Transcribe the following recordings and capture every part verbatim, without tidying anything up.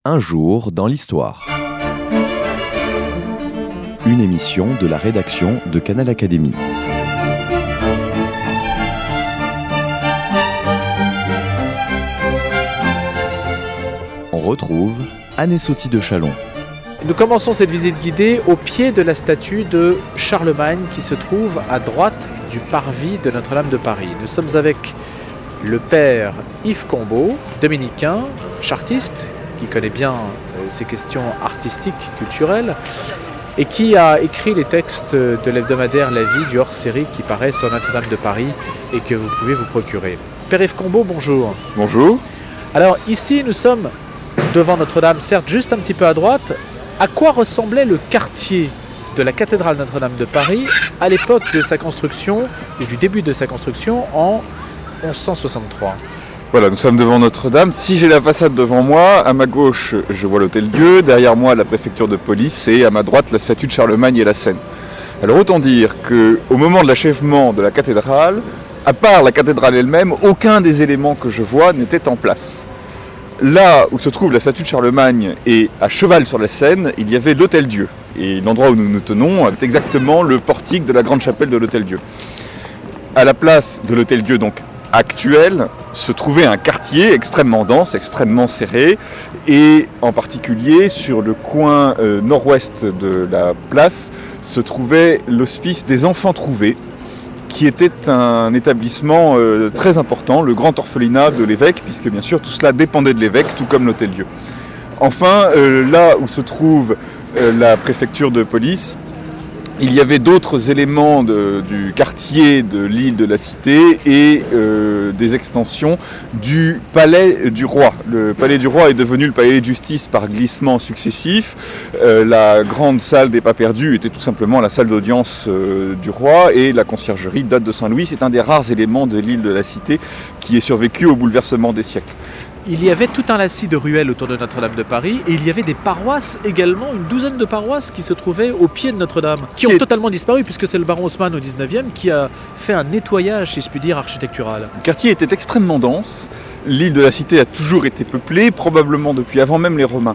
Un jour dans l'histoire. Une émission de la rédaction de Canal Académie. On retrouve Anne Sauty de Chalon. Nous commençons cette visite guidée au pied de la statue de Charlemagne qui se trouve à droite du parvis de Notre-Dame de Paris. Nous sommes avec le père Yves Combeau, dominicain, chartiste, qui connaît bien ces questions artistiques, culturelles, et qui a écrit les textes de l'hebdomadaire La Vie du hors-série qui paraît sur Notre-Dame de Paris et que vous pouvez vous procurer. Père Yves Combeau, bonjour. Bonjour. Alors ici, nous sommes devant Notre-Dame, certes juste un petit peu à droite. À quoi ressemblait le quartier de la cathédrale Notre-Dame de Paris à l'époque de sa construction, ou du début de sa construction, en mille cent soixante-trois? Voilà, nous sommes devant Notre-Dame. Si j'ai la façade devant moi, à ma gauche, je vois l'Hôtel-Dieu, derrière moi, la préfecture de police, et à ma droite, la statue de Charlemagne et la Seine. Alors autant dire qu'au moment de l'achèvement de la cathédrale, à part la cathédrale elle-même, aucun des éléments que je vois n'était en place. Là où se trouve la statue de Charlemagne et à cheval sur la Seine, il y avait l'Hôtel-Dieu. Et l'endroit où nous nous tenons est exactement le portique de la grande chapelle de l'Hôtel-Dieu. À la place de l'Hôtel-Dieu donc actuel, se trouvait un quartier extrêmement dense, extrêmement serré, et en particulier sur le coin euh, nord-ouest de la place se trouvait l'hospice des Enfants Trouvés, qui était un établissement euh, très important, le grand orphelinat de l'évêque, puisque bien sûr tout cela dépendait de l'évêque, tout comme l'Hôtel-Dieu. Enfin, euh, là où se trouve euh, la préfecture de police, il y avait d'autres éléments de, du quartier de l'île de la Cité et euh, des extensions du palais du roi. Le palais du roi est devenu le palais de justice par glissement successif. Euh, la grande salle des pas perdus était tout simplement la salle d'audience euh, du roi, et la conciergerie date de Saint-Louis. C'est un des rares éléments de l'île de la Cité qui est survécu au bouleversement des siècles. Il y avait tout un lacis de ruelles autour de Notre-Dame de Paris, et il y avait des paroisses également, une douzaine de paroisses qui se trouvaient au pied de Notre-Dame, qui ont totalement disparu, puisque c'est le baron Haussmann au dix-neuvième qui a fait un nettoyage, si je puis dire, architectural. Le quartier était extrêmement dense, l'île de la Cité a toujours été peuplée, probablement depuis avant même les Romains.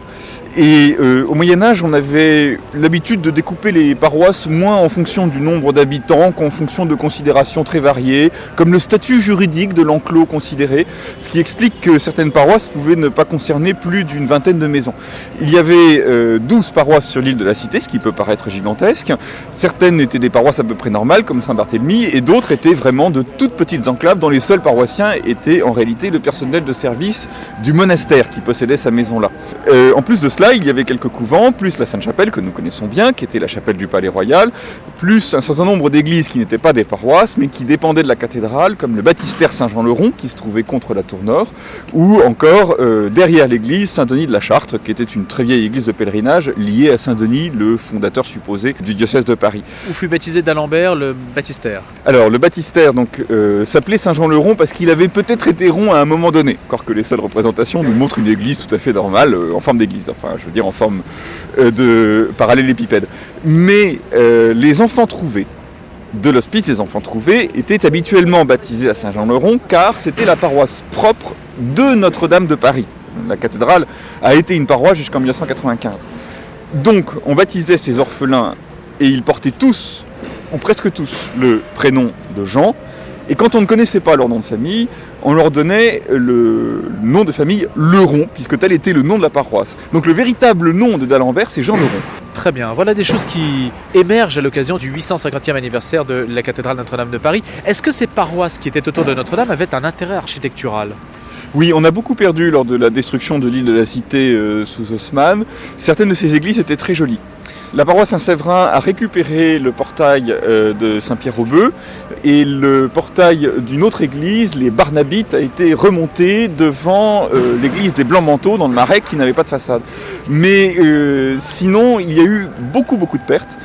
Et euh, au Moyen-Âge, on avait l'habitude de découper les paroisses moins en fonction du nombre d'habitants qu'en fonction de considérations très variées, comme le statut juridique de l'enclos considéré, ce qui explique que certaines paroisses pouvaient ne pas concerner plus d'une vingtaine de maisons. Il y avait euh, douze paroisses sur l'île de la Cité, ce qui peut paraître gigantesque. Certaines étaient des paroisses à peu près normales, comme Saint-Barthélemy, et d'autres étaient vraiment de toutes petites enclaves dont les seuls paroissiens étaient en réalité le personnel de service du monastère qui possédait sa maison là. Euh, en plus de cela, il y avait quelques couvents, plus la Sainte-Chapelle que nous connaissons bien, qui était la chapelle du Palais Royal, plus un certain nombre d'églises qui n'étaient pas des paroisses, mais qui dépendaient de la cathédrale, comme le baptistère Saint-Jean-le-Rond, qui se trouvait contre la tour nord, ou encore euh, derrière l'église Saint-Denis de la Chartre, qui était une très vieille église de pèlerinage liée à Saint-Denis, le fondateur supposé du diocèse de Paris. Où fut baptisé d'Alembert le baptistère. Alors le baptistère donc euh, s'appelait Saint-Jean-le-Rond parce qu'il avait peut-être été rond à un moment donné, encore que les seules représentations nous montrent une église tout à fait normale, euh, en forme d'église, enfin je veux dire en forme euh, de parallélépipède. Mais euh, les Enfants Trouvés de l'hospice des Enfants Trouvés étaient habituellement baptisés à Saint-Jean-le-Rond car c'était la paroisse propre de Notre-Dame de Paris. La cathédrale a été une paroisse jusqu'en mille neuf cent quatre-vingt-quinze. Donc on baptisait ces orphelins et ils portaient tous, ou presque tous, le prénom de Jean. Et quand on ne connaissait pas leur nom de famille, on leur donnait le nom de famille Leron, puisque tel était le nom de la paroisse. Donc le véritable nom de d'Alembert, c'est Jean Leron. Très bien, voilà des choses qui émergent à l'occasion du huit cent cinquantième anniversaire de la cathédrale Notre-Dame de Paris. Est-ce que ces paroisses qui étaient autour de Notre-Dame avaient un intérêt architectural ? Oui, on a beaucoup perdu lors de la destruction de l'île de la Cité euh, sous Haussmann. Certaines de ces églises étaient très jolies. La paroisse Saint-Séverin a récupéré le portail euh, de Saint-Pierre-aux-Bœufs, et le portail d'une autre église, les Barnabites, a été remonté devant euh, l'église des Blancs-Manteaux dans le Marais qui n'avait pas de façade. Mais euh, sinon, il y a eu beaucoup beaucoup de pertes.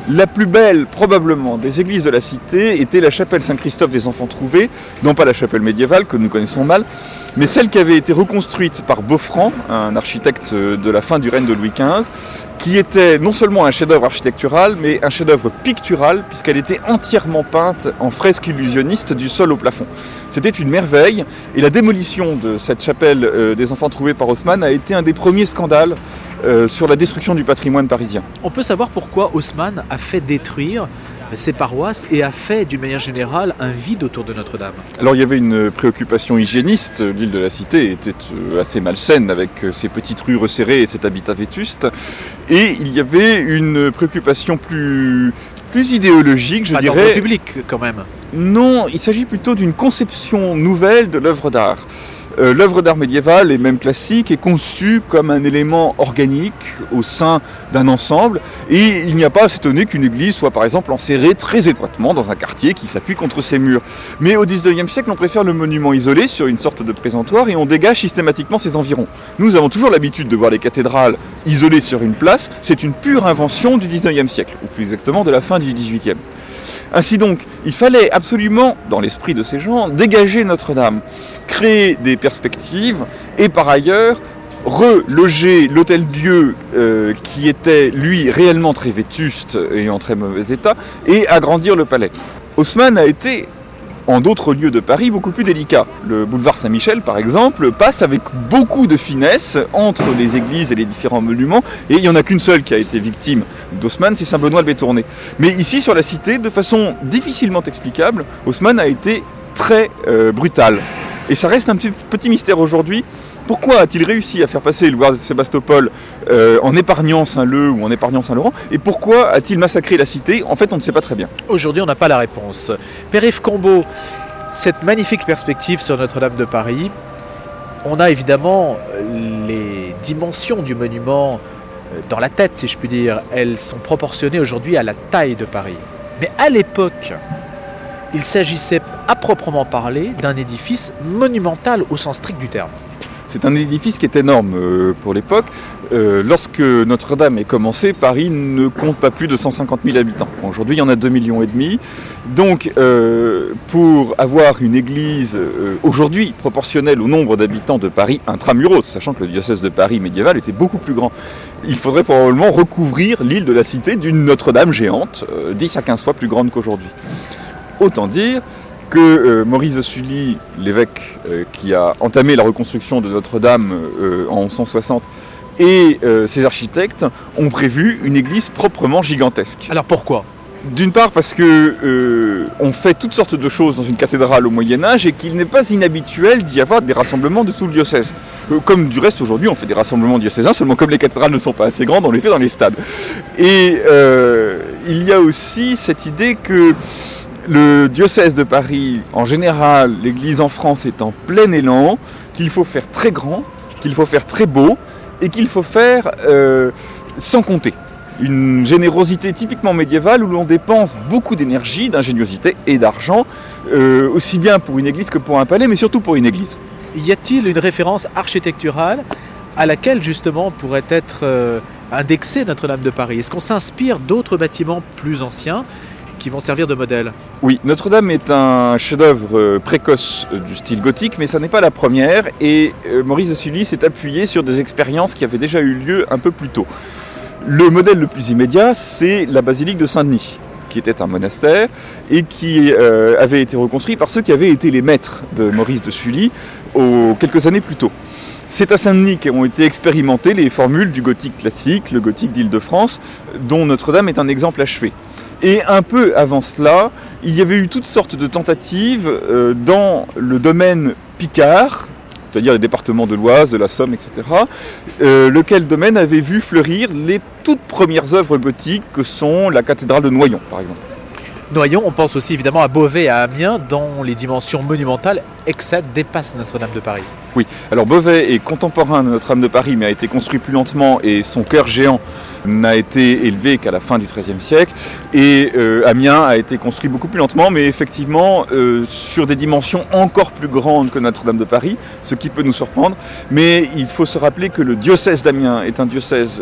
La plus belle, probablement, des églises de la cité était la chapelle Saint-Christophe des Enfants Trouvés, non pas la chapelle médiévale que nous connaissons mal, mais celle qui avait été reconstruite par Beaufranc, un architecte de la fin du règne de Louis quinze, qui était non seulement un chef-d'œuvre architectural, mais un chef-d'œuvre pictural, puisqu'elle était entièrement peinte en fresque illusionniste du sol au plafond. C'était une merveille, et la démolition de cette chapelle euh, des Enfants Trouvés par Haussmann a été un des premiers scandales euh, sur la destruction du patrimoine parisien. On peut savoir pourquoi Haussmann a fait détruire ces paroisses et a fait d'une manière générale un vide autour de Notre-Dame. Alors il y avait une préoccupation hygiéniste, l'île de la Cité était assez malsaine avec ses petites rues resserrées et cet habitat vétuste, et il y avait une préoccupation plus, plus idéologique, je Pas dirais. d'ordre public quand même. Non, il s'agit plutôt d'une conception nouvelle de l'œuvre d'art. Euh, l'œuvre d'art médiévale et même classique est conçue comme un élément organique au sein d'un ensemble, et il n'y a pas à s'étonner qu'une église soit par exemple enserrée très étroitement dans un quartier qui s'appuie contre ses murs. Mais au dix-neuvième siècle, on préfère le monument isolé sur une sorte de présentoir et on dégage systématiquement ses environs. Nous avons toujours l'habitude de voir les cathédrales isolées sur une place, c'est une pure invention du dix-neuvième siècle, ou plus exactement de la fin du dix-huitième. Ainsi donc, il fallait absolument, dans l'esprit de ces gens, dégager Notre-Dame, créer des perspectives et par ailleurs reloger l'hôtel-dieu euh, qui était lui réellement très vétuste et en très mauvais état et agrandir le palais. Haussmann a été, en d'autres lieux de Paris, beaucoup plus délicat. Le boulevard Saint-Michel, par exemple, passe avec beaucoup de finesse entre les églises et les différents monuments, et il n'y en a qu'une seule qui a été victime d'Haussmann, c'est Saint-Benoît-le-Bétourné. Mais ici, sur la cité, de façon difficilement explicable, Haussmann a été très euh, brutal. Et ça reste un petit, petit mystère aujourd'hui. Pourquoi a-t-il réussi à faire passer le boulevard Sébastopol euh, en épargnant Saint-Leu ou en épargnant Saint-Laurent? Et pourquoi a-t-il massacré la cité? En fait, on ne sait pas très bien. Aujourd'hui, on n'a pas la réponse. Père-Yves Combaud, cette magnifique perspective sur Notre-Dame de Paris, on a évidemment les dimensions du monument dans la tête, si je puis dire. Elles sont proportionnées aujourd'hui à la taille de Paris. Mais à l'époque, il s'agissait à proprement parler d'un édifice monumental au sens strict du terme. C'est un édifice qui est énorme euh, pour l'époque. Euh, lorsque Notre-Dame est commencée, Paris ne compte pas plus de cent cinquante mille habitants. Aujourd'hui, il y en a deux virgule cinq millions. Donc, euh, pour avoir une église euh, aujourd'hui proportionnelle au nombre d'habitants de Paris intramuros, sachant que le diocèse de Paris médiéval était beaucoup plus grand, il faudrait probablement recouvrir l'île de la Cité d'une Notre-Dame géante, euh, dix à quinze fois plus grande qu'aujourd'hui. Autant dire que euh, Maurice de Sully, l'évêque euh, qui a entamé la reconstruction de Notre-Dame euh, en onze cent soixante, et euh, ses architectes ont prévu une église proprement gigantesque. Alors pourquoi ? D'une part parce que euh, on fait toutes sortes de choses dans une cathédrale au Moyen-Âge et qu'il n'est pas inhabituel d'y avoir des rassemblements de tout le diocèse. Euh, comme du reste aujourd'hui on fait des rassemblements diocésains, seulement comme les cathédrales ne sont pas assez grandes, on les fait dans les stades. Et euh, il y a aussi cette idée que le diocèse de Paris, en général, l'église en France est en plein élan, qu'il faut faire très grand, qu'il faut faire très beau, et qu'il faut faire euh, sans compter. Une générosité typiquement médiévale où l'on dépense beaucoup d'énergie, d'ingéniosité et d'argent, euh, aussi bien pour une église que pour un palais, mais surtout pour une église. Y a-t-il une référence architecturale à laquelle justement pourrait être euh, indexée Notre-Dame de Paris? Est-ce qu'on s'inspire d'autres bâtiments plus anciens qui vont servir de modèle? Oui, Notre-Dame est un chef-d'œuvre précoce du style gothique, mais ça n'est pas la première, et Maurice de Sully s'est appuyé sur des expériences qui avaient déjà eu lieu un peu plus tôt. Le modèle le plus immédiat, c'est la basilique de Saint-Denis, qui était un monastère et qui euh, avait été reconstruit par ceux qui avaient été les maîtres de Maurice de Sully aux, quelques années plus tôt. C'est à Saint-Denis qu'ont été expérimentées les formules du gothique classique, le gothique d'Île-de-France, dont Notre-Dame est un exemple achevé. Et un peu avant cela, il y avait eu toutes sortes de tentatives euh, dans le domaine picard, c'est-à-dire les départements de l'Oise, de la Somme, et cetera, euh, lequel domaine avait vu fleurir les toutes premières œuvres gothiques que sont la cathédrale de Noyon, par exemple. Noyon, on pense aussi évidemment à Beauvais et à Amiens, dont les dimensions monumentales excèdent, dépassent Notre-Dame de Paris. Oui, alors Beauvais est contemporain de Notre-Dame de Paris, mais a été construit plus lentement et son cœur géant n'a été élevé qu'à la fin du treizième siècle. Et euh, Amiens a été construit beaucoup plus lentement, mais effectivement euh, sur des dimensions encore plus grandes que Notre-Dame de Paris, ce qui peut nous surprendre. Mais il faut se rappeler que le diocèse d'Amiens est un diocèse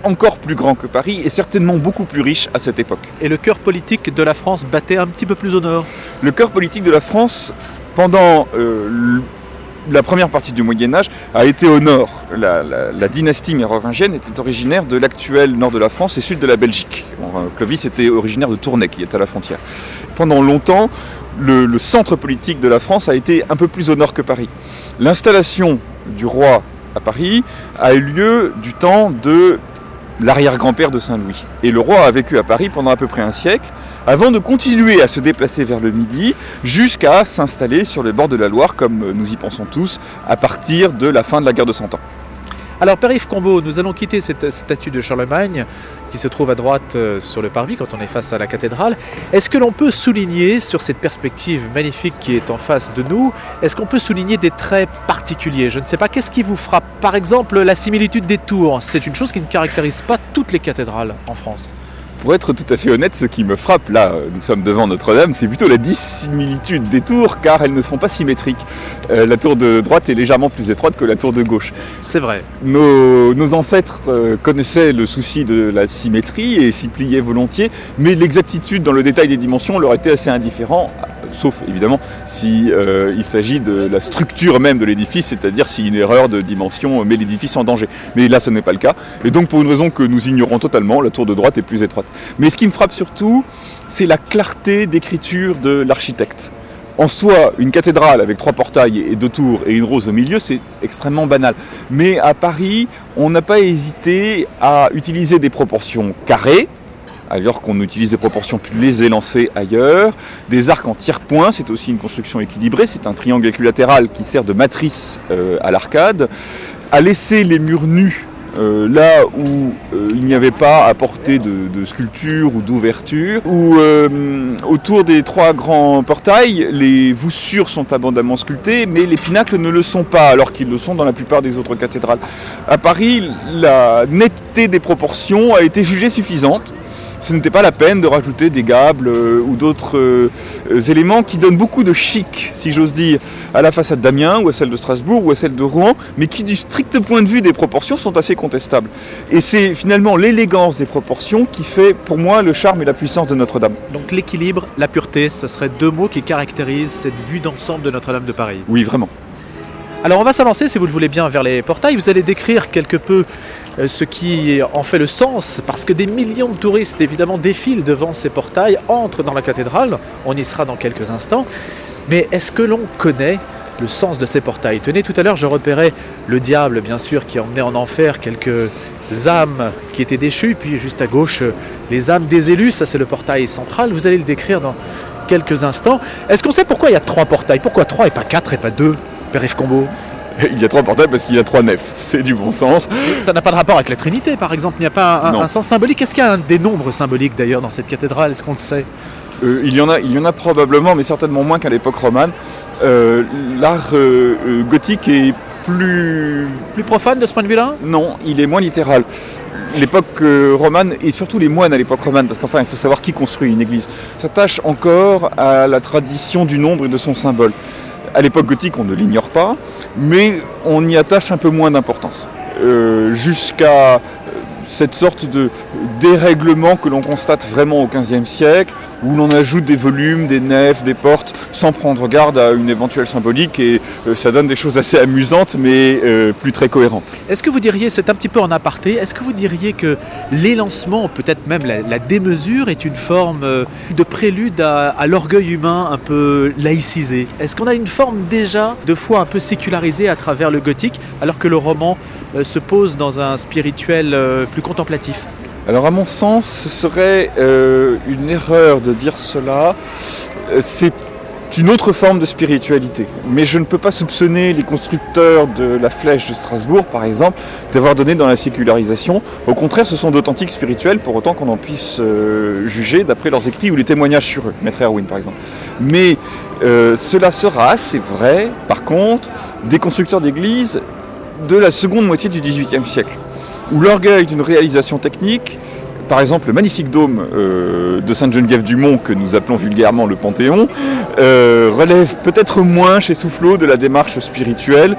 encore plus grand que Paris et certainement beaucoup plus riche à cette époque. Et le cœur politique de la France battait un petit peu plus au nord. Le cœur politique de la France, pendant euh, la première partie du Moyen-Âge, a été au nord. La, la, la dynastie mérovingienne était originaire de l'actuel nord de la France et sud de la Belgique. Bon, Clovis était originaire de Tournai, qui est à la frontière. Pendant longtemps, le, le centre politique de la France a été un peu plus au nord que Paris. L'installation du roi à Paris a eu lieu du temps de l'arrière-grand-père de Saint-Louis. Et le roi a vécu à Paris pendant à peu près un siècle, avant de continuer à se déplacer vers le Midi, jusqu'à s'installer sur le bord de la Loire, comme nous y pensons tous, à partir de la fin de la guerre de Cent Ans. Alors Père Yves Combeau, nous allons quitter cette statue de Charlemagne qui se trouve à droite euh, sur le parvis quand on est face à la cathédrale. Est-ce que l'on peut souligner sur cette perspective magnifique qui est en face de nous, est-ce qu'on peut souligner des traits particuliers? Je ne sais pas, qu'est-ce qui vous frappe? Par exemple, la similitude des tours, c'est une chose qui ne caractérise pas toutes les cathédrales en France. Pour être tout à fait honnête, ce qui me frappe, là, nous sommes devant Notre-Dame, c'est plutôt la dissimilitude des tours, car elles ne sont pas symétriques. Euh, la tour de droite est légèrement plus étroite que la tour de gauche. C'est vrai. Nos, nos ancêtres euh, connaissaient le souci de la symétrie et s'y pliaient volontiers, mais l'exactitude dans le détail des dimensions leur était assez indifférent, sauf évidemment si euh, il s'agit de la structure même de l'édifice, c'est-à-dire si une erreur de dimension met l'édifice en danger. Mais là, ce n'est pas le cas. Et donc, pour une raison que nous ignorons totalement, la tour de droite est plus étroite. Mais ce qui me frappe surtout, c'est la clarté d'écriture de l'architecte. En soi, une cathédrale avec trois portails et deux tours et une rose au milieu, c'est extrêmement banal. Mais à Paris, on n'a pas hésité à utiliser des proportions carrées, alors qu'on utilise des proportions plus élancées ailleurs, des arcs en tiers-point, c'est aussi une construction équilibrée, c'est un triangle équilatéral qui sert de matrice euh, à l'arcade, à laisser les murs nus Euh, là où euh, il n'y avait pas à portée de, de sculpture ou d'ouverture, où euh, autour des trois grands portails, les voussures sont abondamment sculptées, mais les pinacles ne le sont pas, alors qu'ils le sont dans la plupart des autres cathédrales. À Paris, la netteté des proportions a été jugée suffisante. Ce n'était pas la peine de rajouter des gables euh, ou d'autres euh, éléments qui donnent beaucoup de chic, si j'ose dire, à la façade d'Amiens ou à celle de Strasbourg ou à celle de Rouen, mais qui du strict point de vue des proportions sont assez contestables. Et c'est finalement l'élégance des proportions qui fait pour moi le charme et la puissance de Notre-Dame. Donc l'équilibre, la pureté, ce seraient deux mots qui caractérisent cette vue d'ensemble de Notre-Dame de Paris. Oui, vraiment. Alors on va s'avancer, si vous le voulez bien, vers les portails. Vous allez décrire quelque peu euh, ce qui en fait le sens, parce que des millions de touristes, évidemment, défilent devant ces portails, entrent dans la cathédrale. On y sera dans quelques instants. Mais est-ce que l'on connaît le sens de ces portails? Tenez, tout à l'heure, je repérais le diable, bien sûr, qui emmenait en enfer quelques âmes qui étaient déchues. Puis juste à gauche, les âmes des élus, ça c'est le portail central. Vous allez le décrire dans quelques instants. Est-ce qu'on sait pourquoi il y a trois portails? Pourquoi trois et pas quatre et pas deux, Père Yves Combeau? Il y a trois portails parce qu'il y a trois nefs, c'est du bon sens. Ça n'a pas de rapport avec la Trinité, par exemple, il n'y a pas un, un sens symbolique. Est-ce qu'il y a un des nombres symboliques d'ailleurs dans cette cathédrale? Est-ce qu'on le sait? euh, il, y en a, il y en a probablement, mais certainement moins qu'à l'époque romane. Euh, l'art euh, euh, gothique est plus... Plus profane de ce point de vue-là? Non, il est moins littéral. L'époque euh, romane, et surtout les moines à l'époque romane, parce qu'enfin il faut savoir qui construit une église, s'attache encore à la tradition du nombre et de son symbole. À l'époque gothique, on ne l'ignore pas, mais on y attache un peu moins d'importance. Euh, jusqu'à cette sorte de dérèglement que l'on constate vraiment au quinzième siècle, où l'on ajoute des volumes, des nefs, des portes, sans prendre garde à une éventuelle symbolique, et euh, ça donne des choses assez amusantes, mais euh, plus très cohérentes. Est-ce que vous diriez, c'est un petit peu en aparté, est-ce que vous diriez que l'élancement, peut-être même la, la démesure, est une forme euh, de prélude à, à l'orgueil humain un peu laïcisé? Est-ce qu'on a une forme déjà de foi un peu sécularisée à travers le gothique, alors que le roman euh, se pose dans un spirituel euh, plus contemplatif? Alors à mon sens, ce serait euh, une erreur de dire cela. C'est une autre forme de spiritualité. Mais je ne peux pas soupçonner les constructeurs de la flèche de Strasbourg, par exemple, d'avoir donné dans la sécularisation. Au contraire, ce sont d'authentiques spirituels, pour autant qu'on en puisse euh, juger d'après leurs écrits ou les témoignages sur eux, Maître Erwin par exemple. Mais euh, cela sera, c'est vrai, par contre, des constructeurs d'églises de la seconde moitié du dix-huitième siècle, où l'orgueil d'une réalisation technique, par exemple le magnifique dôme euh, de Sainte-Geneviève-du-Mont, que nous appelons vulgairement le Panthéon, euh, relève peut-être moins chez Soufflot de la démarche spirituelle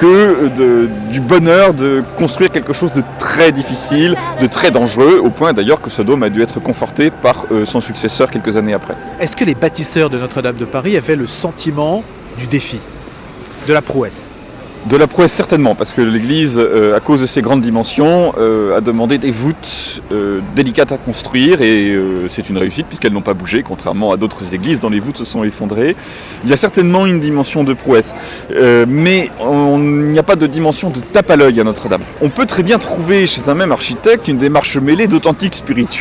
que de, du bonheur de construire quelque chose de très difficile, de très dangereux, au point d'ailleurs que ce dôme a dû être conforté par euh, son successeur quelques années après. Est-ce que les bâtisseurs de Notre-Dame de Paris avaient le sentiment du défi, de la prouesse ? De la prouesse certainement, parce que l'église, euh, à cause de ses grandes dimensions, euh, a demandé des voûtes euh, délicates à construire et euh, c'est une réussite puisqu'elles n'ont pas bougé, contrairement à d'autres églises dont les voûtes se sont effondrées. Il y a certainement une dimension de prouesse, euh, mais il n'y a pas de dimension de tape à l'œil à Notre-Dame. On peut très bien trouver chez un même architecte une démarche mêlée d'authentique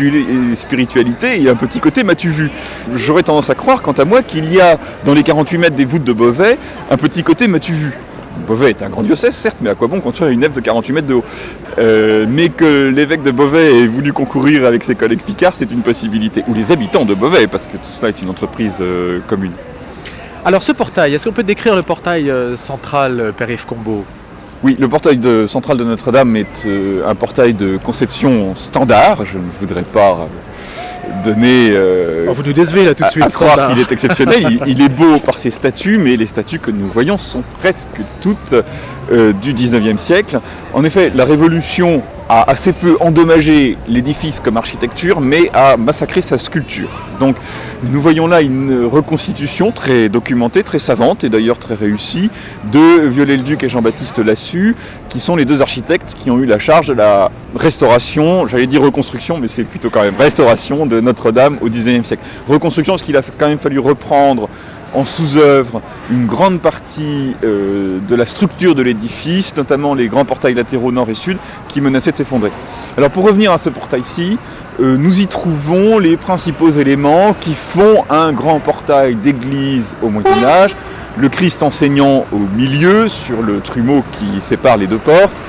spiritualité et un petit côté m'as-tu vu. J'aurais tendance à croire, quant à moi, qu'il y a dans les quarante-huit mètres des voûtes de Beauvais un petit côté m'as-tu vu. Beauvais est un grand diocèse, certes, mais à quoi bon construire une nef de quarante-huit mètres de haut euh, Mais que l'évêque de Beauvais ait voulu concourir avec ses collègues picards, c'est une possibilité. Ou les habitants de Beauvais, parce que tout cela est une entreprise euh, commune. Alors ce portail, est-ce qu'on peut décrire le portail euh, central, Père Yves Combeau ? Oui, le portail de, central de Notre-Dame est euh, un portail de conception standard. Je ne voudrais pas euh, donner euh, oh, vous nous décevez là tout de suite. à, à croire qu'il est exceptionnel. il, il est beau par ses statues, mais les statues que nous voyons sont presque toutes euh, du dix-neuvième siècle. En effet, la Révolution a assez peu endommagé l'édifice comme architecture, mais a massacré sa sculpture. Donc nous voyons là une reconstitution très documentée, très savante et d'ailleurs très réussie de Viollet-le-Duc et Jean-Baptiste Lassus, qui sont les deux architectes qui ont eu la charge de la restauration, j'allais dire reconstruction, mais c'est plutôt quand même restauration de Notre-Dame au dix-neuvième siècle. Reconstruction parce qu'il a quand même fallu reprendre en sous-œuvre une grande partie euh, de la structure de l'édifice, notamment les grands portails latéraux nord et sud, qui menaçaient de s'effondrer. Alors pour revenir à ce portail-ci, euh, nous y trouvons les principaux éléments qui font un grand portail d'église au Moyen-Âge, le Christ enseignant au milieu, sur le trumeau qui sépare les deux portes,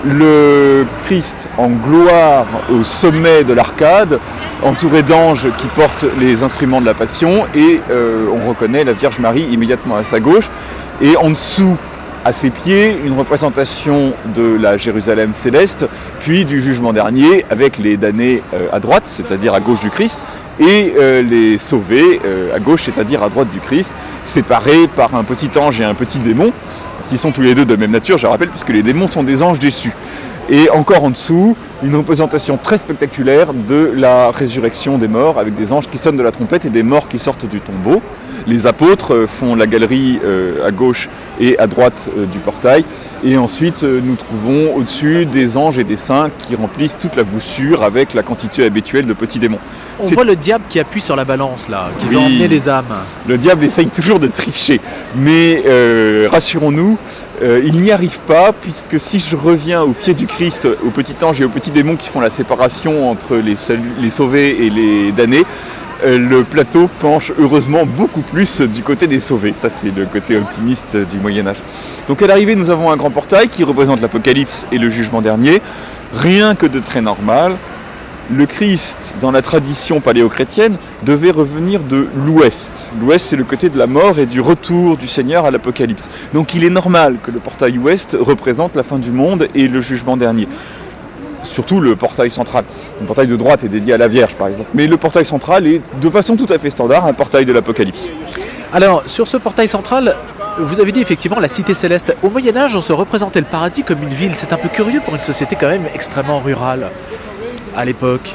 le Christ en gloire au sommet de l'arcade, entouré d'anges qui portent les instruments de la Passion, et euh, on reconnaît la Vierge Marie immédiatement à sa gauche, et en dessous, à ses pieds, une représentation de la Jérusalem céleste, puis du jugement dernier, avec les damnés euh, à droite, c'est-à-dire à gauche du Christ, et euh, les sauvés euh, à gauche, c'est-à-dire à droite du Christ, séparés par un petit ange et un petit démon, qui sont tous les deux de même nature, je rappelle, puisque les démons sont des anges déçus. Et encore en dessous, une représentation très spectaculaire de la résurrection des morts, avec des anges qui sonnent de la trompette et des morts qui sortent du tombeau. Les apôtres font la galerie euh, à gauche et à droite euh, du portail. Et ensuite, euh, nous trouvons au-dessus des anges et des saints qui remplissent toute la voussure avec la quantité habituelle de petits démons. On C'est... voit le diable qui appuie sur la balance là, qui oui, va emmener les âmes. Le diable essaye toujours de tricher, mais euh, rassurons-nous, euh, il n'y arrive pas, puisque si je reviens au pied du Christ, au petit ange et au petit démon qui font la séparation entre les, salu- les sauvés et les damnés, euh, le plateau penche heureusement beaucoup plus du côté des sauvés. Ça, c'est le côté optimiste du Moyen-Âge. Donc à l'arrivée, nous avons un grand portail qui représente l'Apocalypse et le jugement dernier, rien que de très normal. Le Christ, dans la tradition paléo-chrétienne, devait revenir de l'ouest. L'ouest, c'est le côté de la mort et du retour du Seigneur à l'Apocalypse. Donc il est normal que le portail ouest représente la fin du monde et le jugement dernier. Surtout le portail central. Le portail de droite est dédié à la Vierge, par exemple. Mais le portail central est, de façon tout à fait standard, un portail de l'Apocalypse. Alors, sur ce portail central, vous avez dit effectivement la cité céleste. Au Moyen-Âge, on se représentait le paradis comme une ville. C'est un peu curieux pour une société quand même extrêmement rurale à l'époque.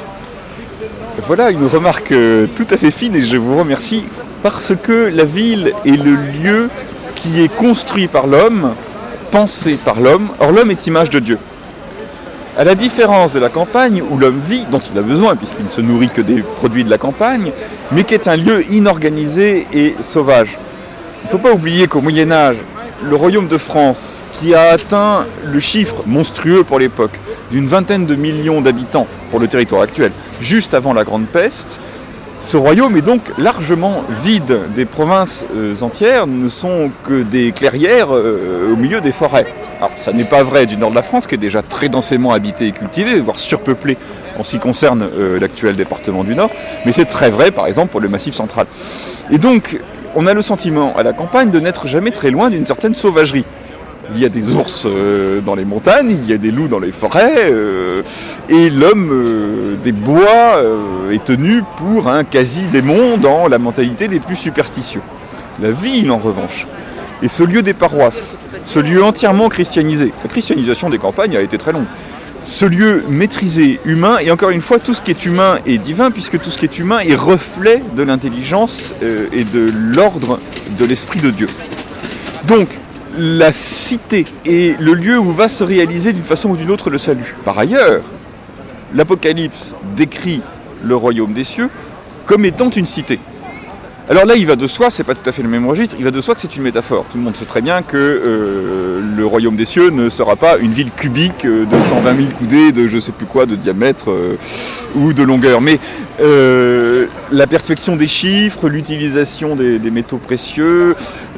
Voilà une remarque euh, tout à fait fine et je vous remercie parce que la ville est le lieu qui est construit par l'homme, pensé par l'homme. Or l'homme est image de Dieu. À la différence de la campagne où l'homme vit, dont il a besoin puisqu'il ne se nourrit que des produits de la campagne, mais qui est un lieu inorganisé et sauvage. Il ne faut pas oublier qu'au Moyen-Âge, le royaume de France, qui a atteint le chiffre monstrueux pour l'époque d'une vingtaine de millions d'habitants pour le territoire actuel, juste avant la Grande Peste, ce royaume est donc largement vide. Des provinces euh, entières ne sont que des clairières euh, au milieu des forêts. Alors ça n'est pas vrai du nord de la France, qui est déjà très densément habité et cultivé, voire surpeuplé en ce qui concerne euh, l'actuel département du Nord, mais c'est très vrai par exemple pour le Massif central. Et donc on a le sentiment à la campagne de n'être jamais très loin d'une certaine sauvagerie. Il y a des ours euh, dans les montagnes, il y a des loups dans les forêts, euh, et l'homme euh, des bois euh, est tenu pour un quasi-démon dans la mentalité des plus superstitieux. La ville, en revanche, Et ce lieu des paroisses, ce lieu entièrement christianisé, la christianisation des campagnes a été très longue. Ce lieu maîtrisé, humain, et encore une fois, tout ce qui est humain est divin, puisque tout ce qui est humain est reflet de l'intelligence euh, et de l'ordre de l'Esprit de Dieu. Donc, la cité est le lieu où va se réaliser d'une façon ou d'une autre le salut. Par ailleurs, l'Apocalypse décrit le royaume des cieux comme étant une cité. Alors là, il va de soi, c'est pas tout à fait le même registre, il va de soi que c'est une métaphore. Tout le monde sait très bien que euh, le royaume des cieux ne sera pas une ville cubique de cent vingt mille coudées, de je sais plus quoi, de diamètre euh, ou de longueur. Mais euh, la perfection des chiffres, l'utilisation des, des métaux précieux,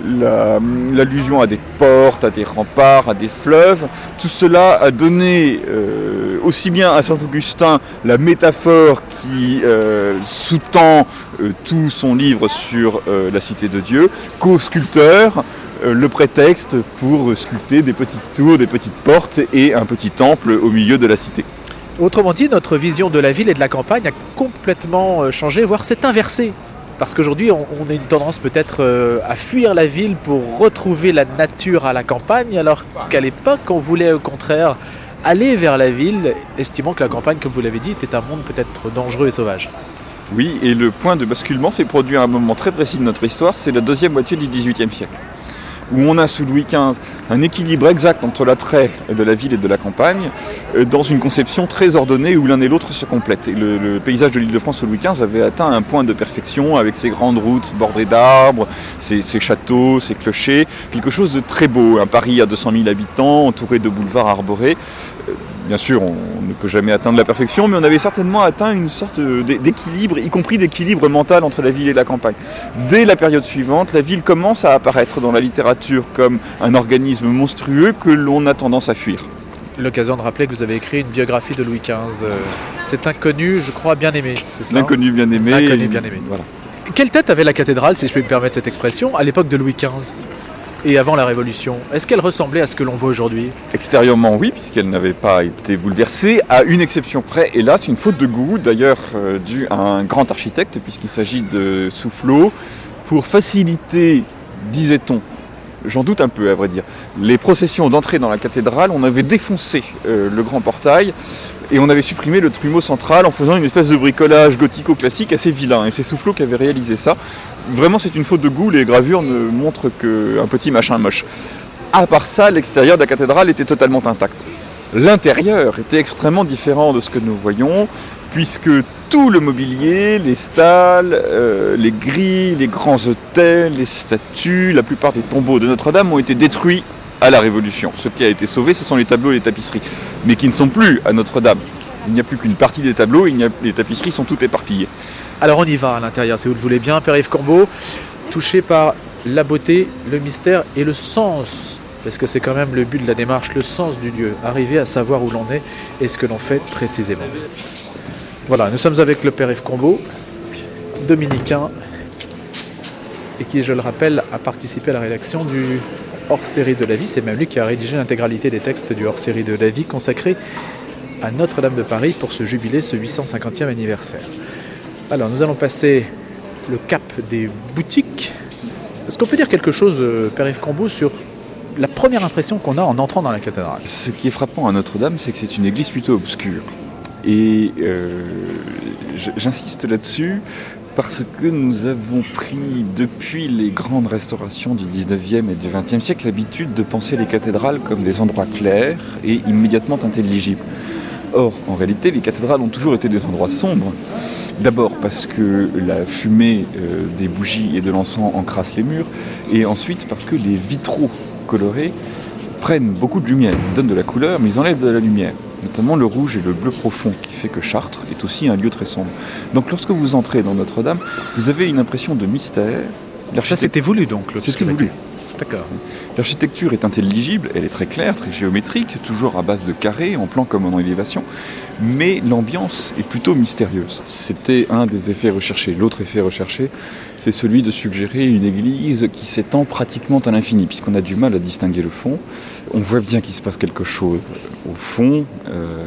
la, l'allusion à des portes, à des remparts, à des fleuves, tout cela a donné euh, aussi bien à Saint-Augustin la métaphore qui euh, sous-tend euh, tout son livre sur euh, la cité de Dieu, qu'aux sculpteurs euh, le prétexte pour sculpter des petites tours, des petites portes et un petit temple au milieu de la cité. Autrement dit, notre vision de la ville et de la campagne a complètement changé, voire s'est inversée. Parce qu'aujourd'hui, on, on a une tendance peut-être euh, à fuir la ville pour retrouver la nature à la campagne, alors qu'à l'époque, on voulait au contraire aller vers la ville, estimant que la campagne, comme vous l'avez dit, était un monde peut-être dangereux et sauvage. Oui, et le point de basculement s'est produit à un moment très précis de notre histoire, c'est la deuxième moitié du dix-huitième siècle, où on a sous Louis quinze un équilibre exact entre l'attrait de la ville et de la campagne, dans une conception très ordonnée où l'un et l'autre se complètent. Et le, le paysage de l'Île-de-France sous Louis quinze avait atteint un point de perfection avec ses grandes routes bordées d'arbres, ses, ses châteaux, ses clochers, quelque chose de très beau. Un Paris à deux cent mille habitants, entouré de boulevards arborés. Bien sûr, on ne peut jamais atteindre la perfection, mais on avait certainement atteint une sorte d'équilibre, y compris d'équilibre mental entre la ville et la campagne. Dès la période suivante, la ville commence à apparaître dans la littérature comme un organisme monstrueux que l'on a tendance à fuir. L'occasion de rappeler que vous avez écrit une biographie de Louis quinze. C'est inconnu, je crois, bien aimé, c'est ça ? L'inconnu bien aimé. L'inconnu bien aimé. Voilà. Quelle tête avait la cathédrale, si je peux me permettre cette expression, à l'époque de Louis quinze ? Et avant la Révolution, est-ce qu'elle ressemblait à ce que l'on voit aujourd'hui ? Extérieurement, oui, puisqu'elle n'avait pas été bouleversée, à une exception près. Et là, c'est une faute de goût, d'ailleurs euh, due à un grand architecte, puisqu'il s'agit de Soufflot, pour faciliter, disait-on, j'en doute un peu à vrai dire, les processions d'entrée dans la cathédrale. On avait défoncé euh, le grand portail et on avait supprimé le trumeau central en faisant une espèce de bricolage gothico-classique assez vilain. Et c'est Soufflot qui avait réalisé ça. Vraiment, c'est une faute de goût, les gravures ne montrent qu'un petit machin moche. À part ça, l'extérieur de la cathédrale était totalement intact. L'intérieur était extrêmement différent de ce que nous voyons, puisque tout le mobilier, les stalles, euh, les grilles, les grands autels, les statues, la plupart des tombeaux de Notre-Dame ont été détruits à la Révolution. Ce qui a été sauvé, ce sont les tableaux et les tapisseries, mais qui ne sont plus à Notre-Dame. Il n'y a plus qu'une partie des tableaux, il n'y a... les tapisseries sont toutes éparpillées. Alors on y va à l'intérieur, si vous le voulez bien, Père-Yves Cambeau, touché par la beauté, le mystère et le sens, parce que c'est quand même le but de la démarche, le sens du Dieu, arriver à savoir où l'on est et ce que l'on fait précisément. Voilà, nous sommes avec le Père-Yves Cambeau, dominicain, et qui, je le rappelle, a participé à la rédaction du hors-série de la vie. C'est même lui qui a rédigé l'intégralité des textes du hors-série de la vie consacré à Notre-Dame de Paris pour ce jubilé, ce huit cent cinquantième anniversaire. Alors, nous allons passer le cap des boutiques. Est-ce qu'on peut dire quelque chose, Père-Yves Cambeau, sur la première impression qu'on a en entrant dans la cathédrale ? Ce qui est frappant à Notre-Dame, c'est que c'est une église plutôt obscure. Et euh, j'insiste là-dessus parce que nous avons pris, depuis les grandes restaurations du dix-neuvième et du vingtième siècle, l'habitude de penser les cathédrales comme des endroits clairs et immédiatement intelligibles. Or, en réalité, les cathédrales ont toujours été des endroits sombres. D'abord parce que la fumée euh, des bougies et de l'encens encrasse les murs, et ensuite parce que les vitraux colorés prennent beaucoup de lumière. Ils donnent de la couleur, mais ils enlèvent de la lumière. Notamment le rouge et le bleu profond, qui fait que Chartres est aussi un lieu très sombre. Donc lorsque vous entrez dans Notre-Dame, vous avez une impression de mystère. Ça c'était voulu donc. C'était voulu. D'accord. L'architecture est intelligible, elle est très claire, très géométrique, toujours à base de carrés, en plan comme en élévation, mais l'ambiance est plutôt mystérieuse. C'était un des effets recherchés. L'autre effet recherché, c'est celui de suggérer une église qui s'étend pratiquement à l'infini, puisqu'on a du mal à distinguer le fond. On voit bien qu'il se passe quelque chose au fond. Euh,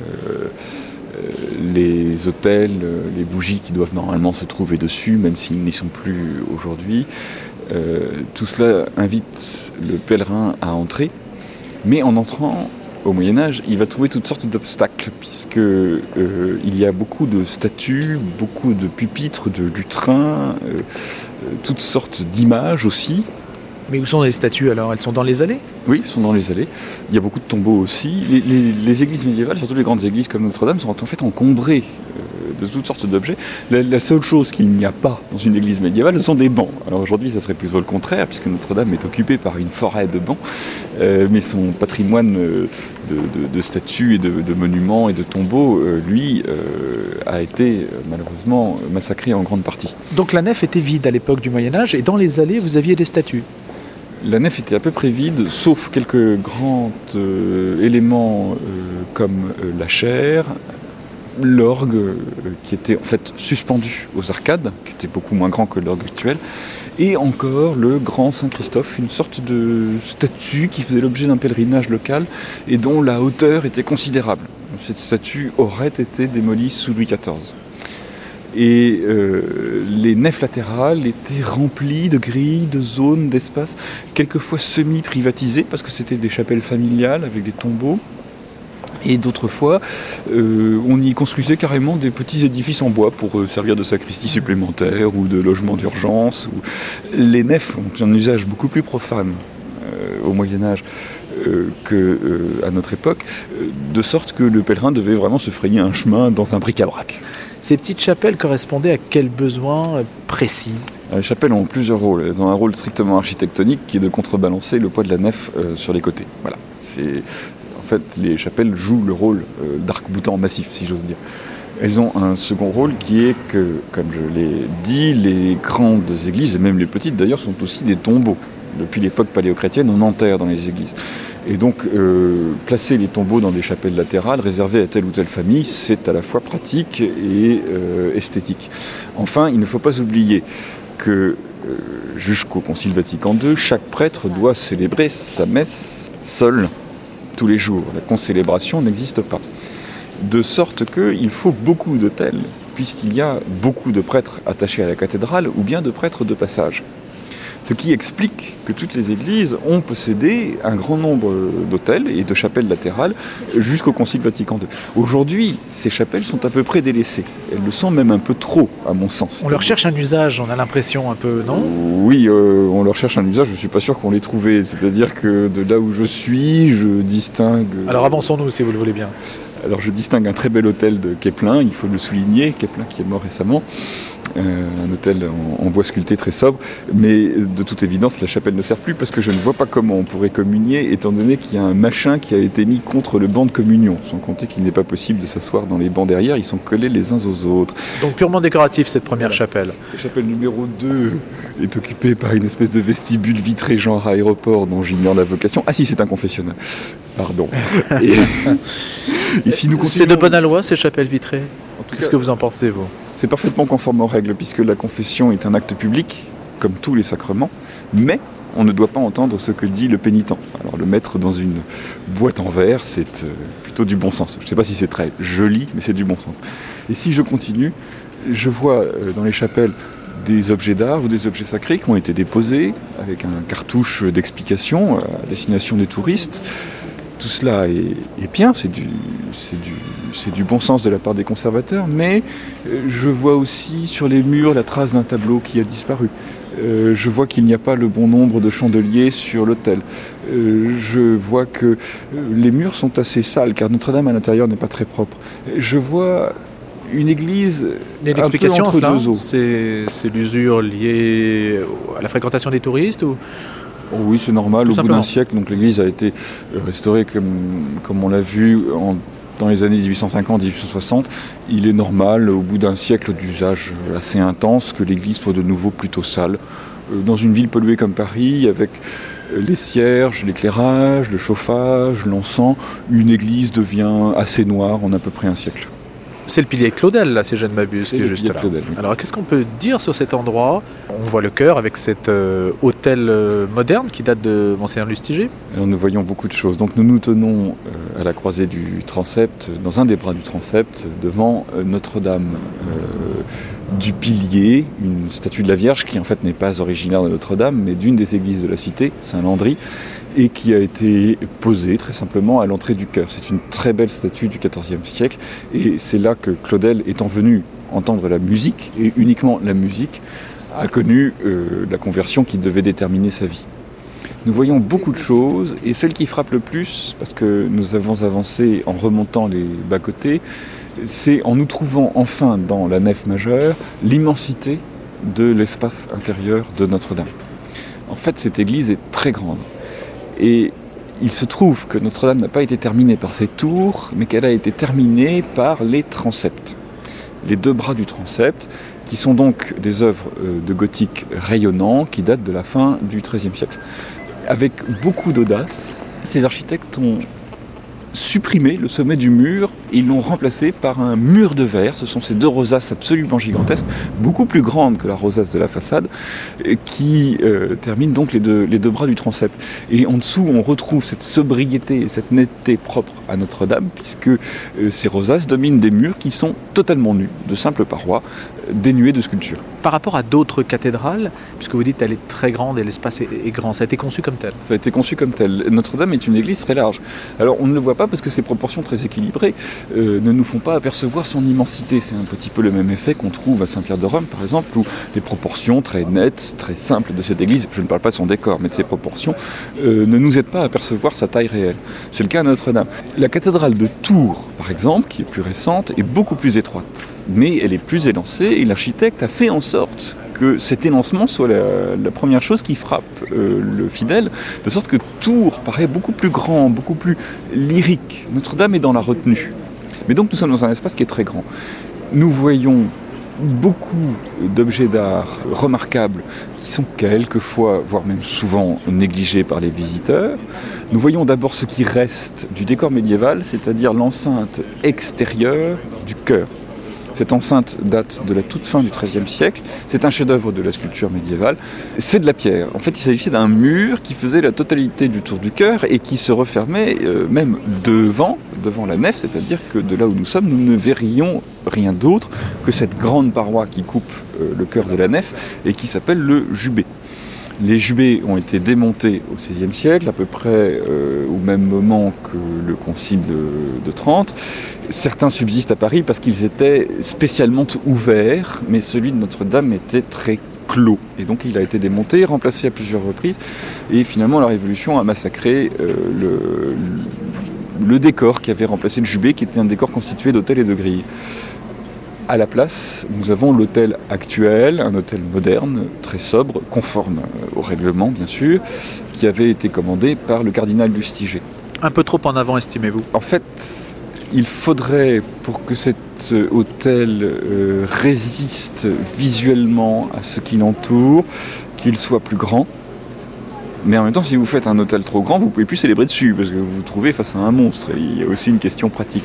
les autels, les bougies qui doivent normalement se trouver dessus, même s'ils n'y sont plus aujourd'hui. Euh, tout cela invite le pèlerin à entrer, mais en entrant au Moyen-Âge, il va trouver toutes sortes d'obstacles, puisque euh, il y a beaucoup de statues, beaucoup de pupitres, de lutrins, euh, toutes sortes d'images aussi. Mais où sont les statues alors? Elles sont dans les allées? Oui, elles sont dans les allées. Il y a beaucoup de tombeaux aussi. Les, les, les églises médiévales, surtout les grandes églises comme Notre-Dame, sont en fait encombrées euh, de toutes sortes d'objets. La, la seule chose qu'il n'y a pas dans une église médiévale, ce sont des bancs. Alors aujourd'hui, ça serait plutôt le contraire, puisque Notre-Dame est occupée par une forêt de bancs, euh, mais son patrimoine euh, de, de, de statues et de, de monuments et de tombeaux, euh, lui, euh, a été euh, malheureusement massacré en grande partie. Donc la nef était vide à l'époque du Moyen-Âge, et dans les allées, vous aviez des statues? La nef était à peu près vide, sauf quelques grands euh, éléments euh, comme euh, la chaire, l'orgue euh, qui était en fait suspendu aux arcades, qui était beaucoup moins grand que l'orgue actuel, et encore le grand Saint-Christophe, une sorte de statue qui faisait l'objet d'un pèlerinage local et dont la hauteur était considérable. Cette statue aurait été démolie sous Louis quatorze. Et euh, les nefs latérales étaient remplies de grilles, de zones, d'espaces, quelquefois semi-privatisées, parce que c'était des chapelles familiales avec des tombeaux. Et d'autres fois, euh, on y construisait carrément des petits édifices en bois pour euh, servir de sacristie supplémentaire ou de logement d'urgence. Ou... Les nefs ont un usage beaucoup plus profane euh, au Moyen-Âge euh, qu'à euh, notre époque, euh, de sorte que le pèlerin devait vraiment se frayer un chemin dans un bric-à-brac. Ces petites chapelles correspondaient à quel besoin précis? Les chapelles ont plusieurs rôles. Elles ont un rôle strictement architectonique qui est de contrebalancer le poids de la nef euh, sur les côtés. Voilà. C'est... En fait, les chapelles jouent le rôle euh, d'arc-boutant massif, si j'ose dire. Elles ont un second rôle qui est que, comme je l'ai dit, les grandes églises, et même les petites d'ailleurs, sont aussi des tombeaux. Depuis l'époque paléochrétienne, on enterre dans les églises. Et donc, euh, placer les tombeaux dans des chapelles latérales réservées à telle ou telle famille, c'est à la fois pratique et euh, esthétique. Enfin, il ne faut pas oublier que euh, jusqu'au Concile Vatican deux, chaque prêtre doit célébrer sa messe seul, tous les jours. La concélébration n'existe pas. De sorte qu'il faut beaucoup d'autels, puisqu'il y a beaucoup de prêtres attachés à la cathédrale ou bien de prêtres de passage. Ce qui explique que toutes les églises ont possédé un grand nombre d'autels et de chapelles latérales jusqu'au Concile Vatican deux. Aujourd'hui, ces chapelles sont à peu près délaissées. Elles le sont même un peu trop, à mon sens. On leur cherche un usage, on a l'impression un peu, non? Oui, euh, on leur cherche un usage, je ne suis pas sûr qu'on l'ait trouvé. C'est-à-dire que de là où je suis, je distingue... Alors avançons-nous, si vous le voulez bien. Alors je distingue un très bel hôtel de Quéplin, il faut le souligner, Quéplin qui est mort récemment. Euh, un hôtel en, en bois sculpté très sobre, mais de toute évidence la chapelle ne sert plus parce que je ne vois pas comment on pourrait communier étant donné qu'il y a un machin qui a été mis contre le banc de communion, sans compter qu'il n'est pas possible de s'asseoir dans les bancs derrière, ils sont collés les uns aux autres. Donc purement décoratif cette première voilà. chapelle. La chapelle numéro deux est occupée par une espèce de vestibule vitré genre aéroport dont j'ignore la vocation. Ah si, c'est un confessionnal. Pardon. Et, et si nous continuons... C'est de bonne loi ces chapelles vitrées? Qu'est-ce que vous en pensez, vous? C'est parfaitement conforme aux règles, puisque la confession est un acte public, comme tous les sacrements, mais on ne doit pas entendre ce que dit le pénitent. Alors le mettre dans une boîte en verre, c'est euh, plutôt du bon sens. Je ne sais pas si c'est très joli, mais c'est du bon sens. Et si je continue, je vois euh, dans les chapelles des objets d'art ou des objets sacrés qui ont été déposés avec un cartouche d'explication à destination des touristes. Tout cela est, est bien, c'est du, c'est, du, c'est du bon sens de la part des conservateurs, mais je vois aussi sur les murs la trace d'un tableau qui a disparu. Euh, je vois qu'il n'y a pas le bon nombre de chandeliers sur l'autel. Euh, je vois que les murs sont assez sales, car Notre-Dame à l'intérieur n'est pas très propre. Je vois une église Il y a une explication un peu entre à cela, deux eaux. C'est, c'est l'usure liée à la fréquentation des touristes ou... Oh oui, c'est normal. Tout Au simplement. bout d'un siècle, donc l'église a été restaurée comme, comme on l'a vu en, dans les années dix-huit cent cinquante dix-huit cent soixante. Il est normal, au bout d'un siècle d'usage assez intense, que l'église soit de nouveau plutôt sale. Dans une ville polluée comme Paris, avec les cierges, l'éclairage, le chauffage, l'encens, une église devient assez noire en à peu près un siècle. C'est le pilier Claudel, là, si je ne m'abuse, C'est qui est le juste pilier là. Claudel, oui. Alors, qu'est-ce qu'on peut dire sur cet endroit? On voit le chœur avec cet euh, hôtel euh, moderne qui date de Monseigneur Lustiger. Alors, nous voyons beaucoup de choses. Donc nous nous tenons euh, à la croisée du transept, dans un des bras du transept, devant euh, Notre-Dame euh, du Pilier, une statue de la Vierge qui en fait n'est pas originaire de Notre-Dame, mais d'une des églises de la cité, Saint-Landry, et qui a été posée très simplement à l'entrée du chœur. C'est une très belle statue du quatorzième siècle, et c'est là que Claudel, étant venu entendre la musique, et uniquement la musique, a connu euh, la conversion qui devait déterminer sa vie. Nous voyons beaucoup de choses, et celle qui frappe le plus, parce que nous avons avancé en remontant les bas-côtés, c'est en nous trouvant enfin dans la nef majeure l'immensité de l'espace intérieur de Notre-Dame. En fait, cette église est très grande. Et il se trouve que Notre-Dame n'a pas été terminée par ses tours, mais qu'elle a été terminée par les transepts. Les deux bras du transept, qui sont donc des œuvres de gothique rayonnant, qui datent de la fin du treizième siècle. Avec beaucoup d'audace, ces architectes ont supprimé le sommet du mur et ils l'ont remplacé par un mur de verre. Ce sont ces deux rosaces absolument gigantesques, beaucoup plus grandes que la rosace de la façade, qui euh, terminent donc les deux, les deux bras du transept. Et en dessous, on retrouve cette sobriété et cette netteté propre à Notre-Dame, puisque euh, ces rosaces dominent des murs qui sont totalement nus, de simples parois, euh, dénuées de sculptures. Par rapport à d'autres cathédrales, puisque vous dites qu'elle est très grande et l'espace est, est grand, ça a été conçu comme tel? Ça a été conçu comme tel. Notre-Dame est une église très large. Alors on ne le voit pas parce que ses proportions très équilibrées euh, ne nous font pas apercevoir son immensité. C'est un petit peu le même effet qu'on trouve à Saint-Pierre-de-Rome par exemple, où les proportions très nettes, très simples de cette église, je ne parle pas de son décor, mais de ses proportions, euh, ne nous aident pas à apercevoir sa taille réelle. C'est le cas à Notre-Dame. La cathédrale de Tours, par exemple, qui est plus récente, est beaucoup plus étroite, mais elle est plus élancée et l'architecte a fait en sorte que cet élancement soit la, la première chose qui frappe euh, le fidèle, de sorte que Tours paraît beaucoup plus grand, beaucoup plus lyrique. Notre-Dame est dans la retenue. Mais donc nous sommes dans un espace qui est très grand. Nous voyons beaucoup d'objets d'art remarquables qui sont quelquefois, voire même souvent, négligés par les visiteurs. Nous voyons d'abord ce qui reste du décor médiéval, c'est-à-dire l'enceinte extérieure du chœur. Cette enceinte date de la toute fin du treizième siècle. C'est un chef-d'œuvre de la sculpture médiévale. C'est de la pierre. En fait, il s'agissait d'un mur qui faisait la totalité du tour du chœur et qui se refermait euh, même devant, devant la nef, c'est-à-dire que de là où nous sommes, nous ne verrions rien d'autre que cette grande paroi qui coupe euh, le chœur de la nef et qui s'appelle le jubé. Les jubés ont été démontés au seizième siècle, à peu près euh, au même moment que le concile de, de Trente. Certains subsistent à Paris parce qu'ils étaient spécialement ouverts, mais celui de Notre-Dame était très clos. Et donc il a été démonté, remplacé à plusieurs reprises. Et finalement la Révolution a massacré euh, le, le décor qui avait remplacé le jubé, qui était un décor constitué d'hôtels et de grilles. À la place, nous avons l'hôtel actuel, un hôtel moderne, très sobre, conforme au règlement bien sûr, qui avait été commandé par le cardinal Lustiger. Un peu trop en avant, estimez-vous? En fait, il faudrait, pour que cet hôtel euh, résiste visuellement à ce qui l'entoure, qu'il soit plus grand. Mais en même temps, si vous faites un hôtel trop grand, vous ne pouvez plus célébrer dessus, parce que vous vous trouvez face à un monstre. Il y a aussi une question pratique.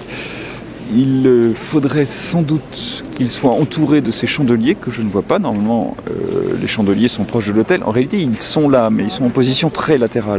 Il faudrait sans doute qu'il soit entouré de ces chandeliers que je ne vois pas. Normalement, euh, les chandeliers sont proches de l'hôtel. En réalité, ils sont là, mais ils sont en position très latérale.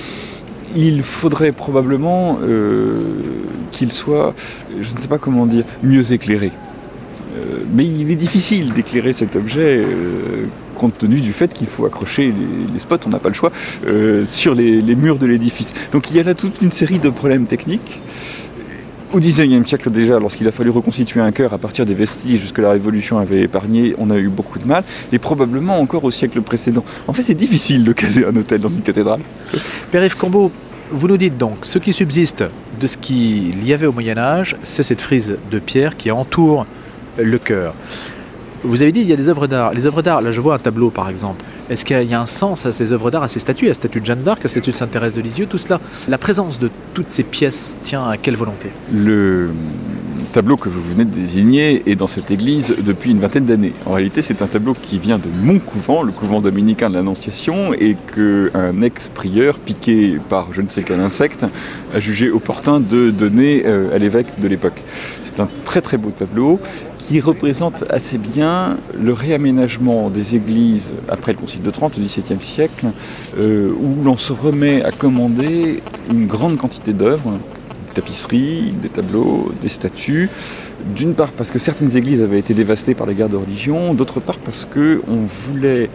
Il faudrait probablement euh, qu'il soit, je ne sais pas comment dire, mieux éclairé. Euh, mais il est difficile d'éclairer cet objet euh, compte tenu du fait qu'il faut accrocher les, les spots, on n'a pas le choix, euh, sur les, les murs de l'édifice. Donc il y a là toute une série de problèmes techniques. Au dix-neuvième siècle déjà, lorsqu'il a fallu reconstituer un chœur à partir des vestiges que la Révolution avait épargnés, on a eu beaucoup de mal, et probablement encore au siècle précédent. En fait, c'est difficile de caser un hôtel dans une cathédrale. Père Yves Combeau, vous nous dites donc, ce qui subsiste de ce qu'il y avait au Moyen-Âge, c'est cette frise de pierre qui entoure le chœur. Vous avez dit qu'il y a des œuvres d'art. Les œuvres d'art, là je vois un tableau par exemple. Est-ce qu'il y a un sens à ces œuvres d'art, à ces statues, à la statue de Jeanne d'Arc, à la statue de Sainte-Thérèse de Lisieux, tout cela? La présence de toutes ces pièces tient à quelle volonté? Le tableau que vous venez de désigner est dans cette église depuis une vingtaine d'années. En réalité, c'est un tableau qui vient de mon couvent, le couvent dominicain de l'Annonciation, et qu'un ex-prieur, piqué par je ne sais quel insecte, a jugé opportun de donner euh, à l'évêque de l'époque. C'est un très très beau tableau qui représente assez bien le réaménagement des églises après le Concile de Trente au dix-septième siècle, euh, où l'on se remet à commander une grande quantité d'œuvres, des tapisseries, des tableaux, des statues, d'une part parce que certaines églises avaient été dévastées par la guerre de religion, d'autre part parce qu'on voulait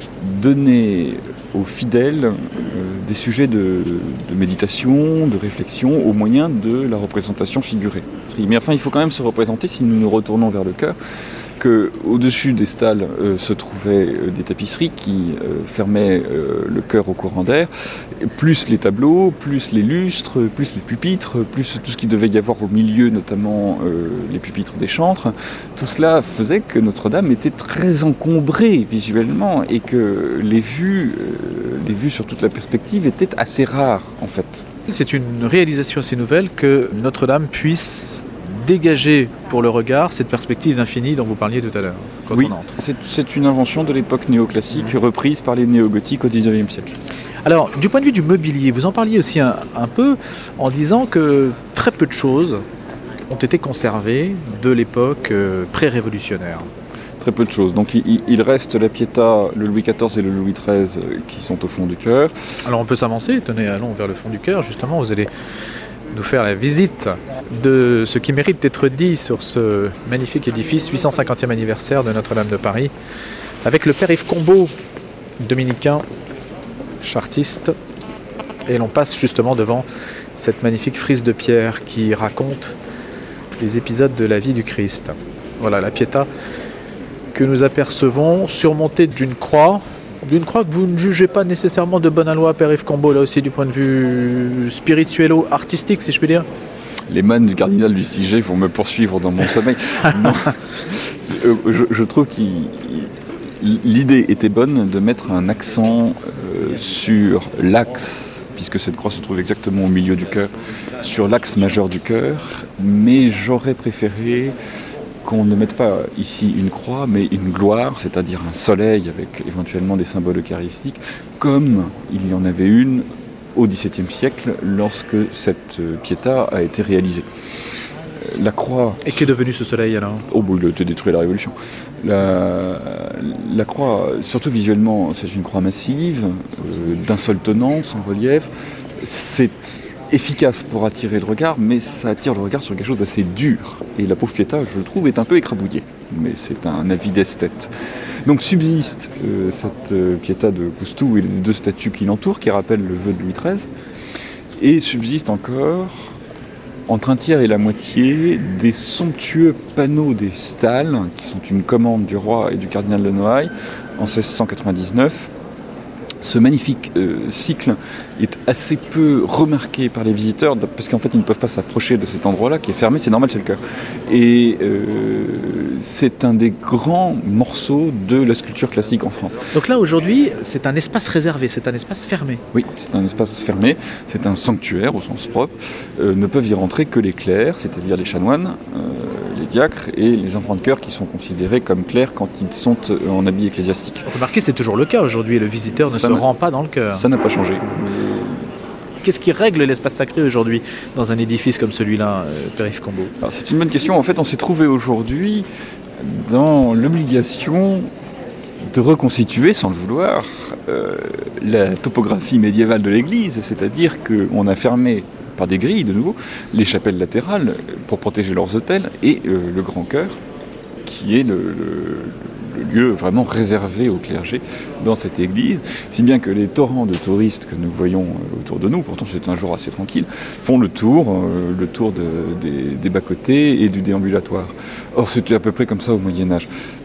donner aux fidèles euh, des sujets de, de méditation, de réflexion, au moyen de la représentation figurée. Mais enfin, il faut quand même se représenter, si nous nous retournons vers le chœur, qu'au-dessus des stalles euh, se trouvaient euh, des tapisseries qui euh, fermaient euh, le chœur au courant d'air, plus les tableaux, plus les lustres, plus les pupitres, plus tout ce qu'il devait y avoir au milieu, notamment euh, les pupitres des chantres. Tout cela faisait que Notre-Dame était très encombrée visuellement et que les vues, euh, les vues sur toute la perspective étaient assez rares en fait. C'est une réalisation assez nouvelle que Notre-Dame puisse dégager pour le regard cette perspective d'infini dont vous parliez tout à l'heure. Quand oui, on entre. C'est, c'est une invention de l'époque néoclassique, mmh. reprise par les néogothiques au dix-neuvième siècle. Alors, du point de vue du mobilier, vous en parliez aussi un, un peu en disant que très peu de choses ont été conservées de l'époque euh, pré-révolutionnaire. Très peu de choses. Donc il, il reste la Pietà, le Louis quatorze et le Louis treize qui sont au fond du chœur. Alors on peut s'avancer, tenez, allons vers le fond du chœur, justement, vous allez nous faire la visite de ce qui mérite d'être dit sur ce magnifique édifice, huit cent cinquantième anniversaire de Notre-Dame de Paris, avec le père Yves Combeau, dominicain, chartiste, et l'on passe justement devant cette magnifique frise de pierre qui raconte les épisodes de la vie du Christ. Voilà, la Pietà que nous apercevons surmontée d'une croix, d'une croix que vous ne jugez pas nécessairement de bonne aloi, père Yves Combeau, là aussi du point de vue spirituello-artistique, si je puis dire. Les mannes du cardinal du C G vont me poursuivre dans mon sommeil. Non. je, je trouve que l'idée était bonne de mettre un accent euh, sur l'axe, puisque cette croix se trouve exactement au milieu du chœur, sur l'axe majeur du chœur, mais j'aurais préféré qu'on ne mette pas ici une croix, mais une gloire, c'est-à-dire un soleil avec éventuellement des symboles eucharistiques, comme il y en avait une au dix-septième siècle lorsque cette Pietà a été réalisée. La croix... Et qu'est devenu ce soleil alors ? Oh, bon, il a été détruit à la Révolution. La, la croix, surtout visuellement, c'est une croix massive, euh, d'un seul tenant, sans relief. C'est efficace pour attirer le regard, mais ça attire le regard sur quelque chose d'assez dur. Et la pauvre Pietà, je trouve, est un peu écrabouillée. Mais c'est un avis d'esthète. Donc subsiste euh, cette euh, Pietà de Coustou et les deux statues qui l'entourent, qui rappellent le vœu de Louis treize. Et subsiste encore, entre un tiers et la moitié, des somptueux panneaux des stalles, qui sont une commande du roi et du cardinal de Noailles, en seize cent quatre-vingt-dix-neuf. Ce magnifique euh, cycle est assez peu remarqué par les visiteurs parce qu'en fait ils ne peuvent pas s'approcher de cet endroit-là qui est fermé, c'est normal, c'est le cœur. Et euh, c'est un des grands morceaux de la sculpture classique en France. Donc là aujourd'hui c'est un espace réservé, c'est un espace fermé. Oui, c'est un espace fermé, c'est un sanctuaire au sens propre. Euh, ne peuvent y rentrer que les clercs, c'est-à-dire les chanoines, euh, les diacres et les enfants de chœur qui sont considérés comme clercs quand ils sont en habit ecclésiastique. Remarquez, c'est toujours le cas aujourd'hui, le visiteur ne ça se rend pas dans le cœur. Ça n'a pas changé. Qu'est-ce qui règle l'espace sacré aujourd'hui dans un édifice comme celui-là, euh, père Yves Combeau ? Alors, c'est une bonne question. En fait, on s'est trouvé aujourd'hui dans l'obligation de reconstituer, sans le vouloir, euh, la topographie médiévale de l'église, c'est-à-dire qu'on a fermé par des grilles de nouveau les chapelles latérales pour protéger leurs autels et euh, le grand chœur qui est le, le, le lieu vraiment réservé au clergé dans cette église, si bien que les torrents de touristes que nous voyons autour de nous, pourtant c'est un jour assez tranquille, font le tour, euh, le tour de, des, des bas-côtés et du déambulatoire. Or c'était à peu près comme ça au Moyen-Âge.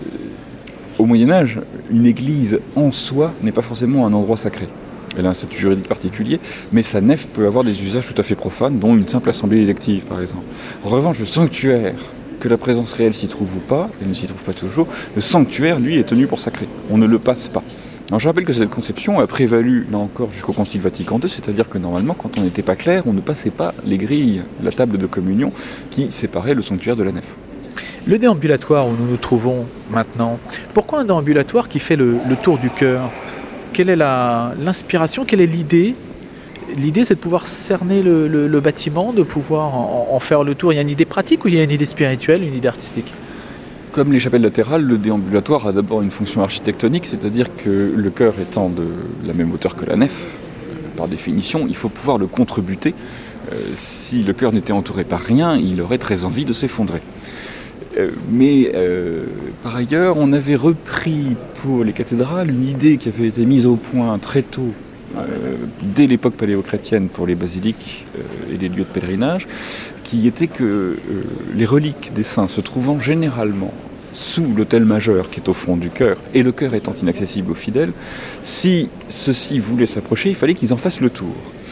Au Moyen-Âge, une église en soi n'est pas forcément un endroit sacré. Elle a un statut juridique particulier, mais sa nef peut avoir des usages tout à fait profanes, dont une simple assemblée élective, par exemple. En revanche, le sanctuaire, que la présence réelle s'y trouve ou pas, elle ne s'y trouve pas toujours, le sanctuaire, lui, est tenu pour sacré. On ne le passe pas. Alors je rappelle que cette conception a prévalu, là encore, jusqu'au Concile Vatican deux, c'est-à-dire que normalement, quand on n'était pas clair, on ne passait pas les grilles, la table de communion qui séparait le sanctuaire de la nef. Le déambulatoire où nous nous trouvons maintenant, pourquoi un déambulatoire qui fait le, le tour du chœur? Quelle est la, l'inspiration, quelle est l'idée? L'idée, c'est de pouvoir cerner le, le, le bâtiment, de pouvoir en, en faire le tour. Il y a une idée pratique ou il y a une idée spirituelle, une idée artistique? Comme les chapelles latérales, le déambulatoire a d'abord une fonction architectonique, c'est-à-dire que le chœur étant de la même hauteur que la nef, par définition, il faut pouvoir le contrebuter. Euh, si le chœur n'était entouré par rien, il aurait très envie de s'effondrer. Euh, mais euh, par ailleurs, on avait repris pour les cathédrales une idée qui avait été mise au point très tôt, euh, dès l'époque paléochrétienne pour les basiliques euh, et les lieux de pèlerinage, qui était que euh, les reliques des saints se trouvant généralement sous l'autel majeur qui est au fond du chœur, et le chœur étant inaccessible aux fidèles, si ceux-ci voulaient s'approcher, il fallait qu'ils en fassent le tour.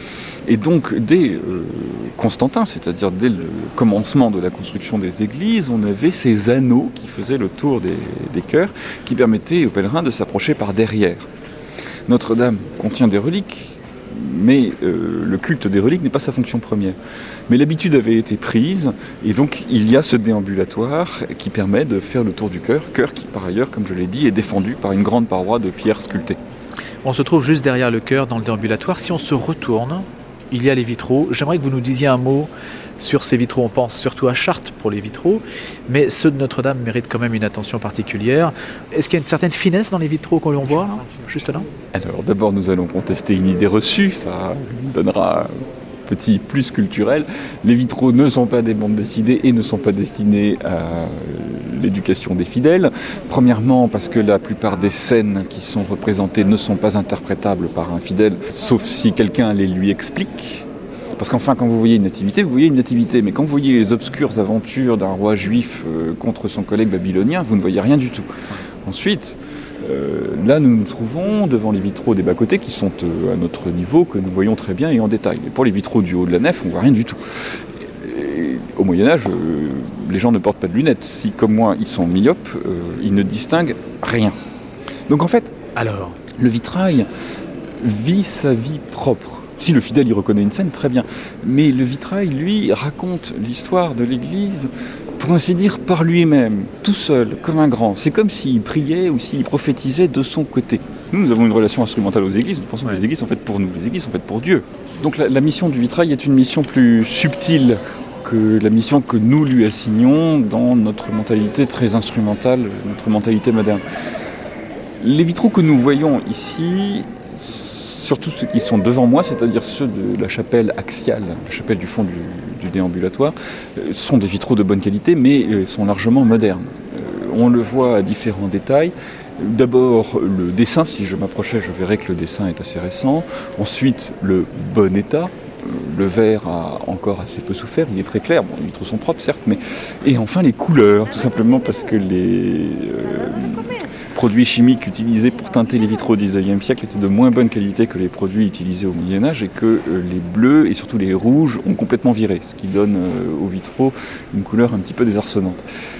Et donc, dès euh, Constantin, c'est-à-dire dès le commencement de la construction des églises, on avait ces anneaux qui faisaient le tour des, des chœurs, qui permettaient aux pèlerins de s'approcher par derrière. Notre-Dame contient des reliques, mais euh, le culte des reliques n'est pas sa fonction première. Mais l'habitude avait été prise, et donc il y a ce déambulatoire qui permet de faire le tour du chœur, chœur qui par ailleurs, comme je l'ai dit, est défendu par une grande paroi de pierre sculptée. On se trouve juste derrière le chœur dans le déambulatoire. Si on se retourne, il y a les vitraux. J'aimerais que vous nous disiez un mot sur ces vitraux. On pense surtout à Chartres pour les vitraux, mais ceux de Notre-Dame méritent quand même une attention particulière. Est-ce qu'il y a une certaine finesse dans les vitraux qu'on voit, là, juste là? Alors d'abord, nous allons contester une idée reçue, ça donnera un petit plus culturel. Les vitraux ne sont pas des bandes dessinées et ne sont pas destinés à l'éducation des fidèles. Premièrement, parce que la plupart des scènes qui sont représentées ne sont pas interprétables par un fidèle, sauf si quelqu'un les lui explique. Parce qu'enfin, quand vous voyez une nativité, vous voyez une nativité, mais quand vous voyez les obscures aventures d'un roi juif euh, contre son collègue babylonien, vous ne voyez rien du tout. Ensuite, euh, là nous nous trouvons devant les vitraux des bas-côtés qui sont euh, à notre niveau, que nous voyons très bien et en détail. Et pour les vitraux du haut de la nef, on ne voit rien du tout. Et au Moyen-Âge, euh, les gens ne portent pas de lunettes. Si, comme moi, ils sont myopes, euh, ils ne distinguent rien. Donc en fait, alors, le vitrail vit sa vie propre. Si le fidèle y reconnaît une scène, très bien. Mais le vitrail, lui, raconte l'histoire de l'Église, pour ainsi dire, par lui-même, tout seul, comme un grand. C'est comme s'il priait ou s'il prophétisait de son côté. Nous, nous avons une relation instrumentale aux églises, nous pensons ouais. que les églises sont faites pour nous, les églises sont faites pour Dieu. Donc la, la mission du vitrail est une mission plus subtile que la mission que nous lui assignons dans notre mentalité très instrumentale, notre mentalité moderne. Les vitraux que nous voyons ici, surtout ceux qui sont devant moi, c'est-à-dire ceux de la chapelle axiale, la chapelle du fond du, du déambulatoire, sont des vitraux de bonne qualité, mais sont largement modernes. On le voit à différents détails. D'abord, le dessin, si je m'approchais, je verrais que le dessin est assez récent. Ensuite, le bon état. Le verre a encore assez peu souffert, il est très clair. Bon, les vitraux sont propres, certes, mais... Et enfin, les couleurs, tout simplement parce que les... Euh, produits chimiques utilisés pour teinter les vitraux du dix-neuvième siècle étaient de moins bonne qualité que les produits utilisés au Moyen-Âge et que euh, les bleus et surtout les rouges ont complètement viré, ce qui donne euh, aux vitraux une couleur un petit peu désarçonnante.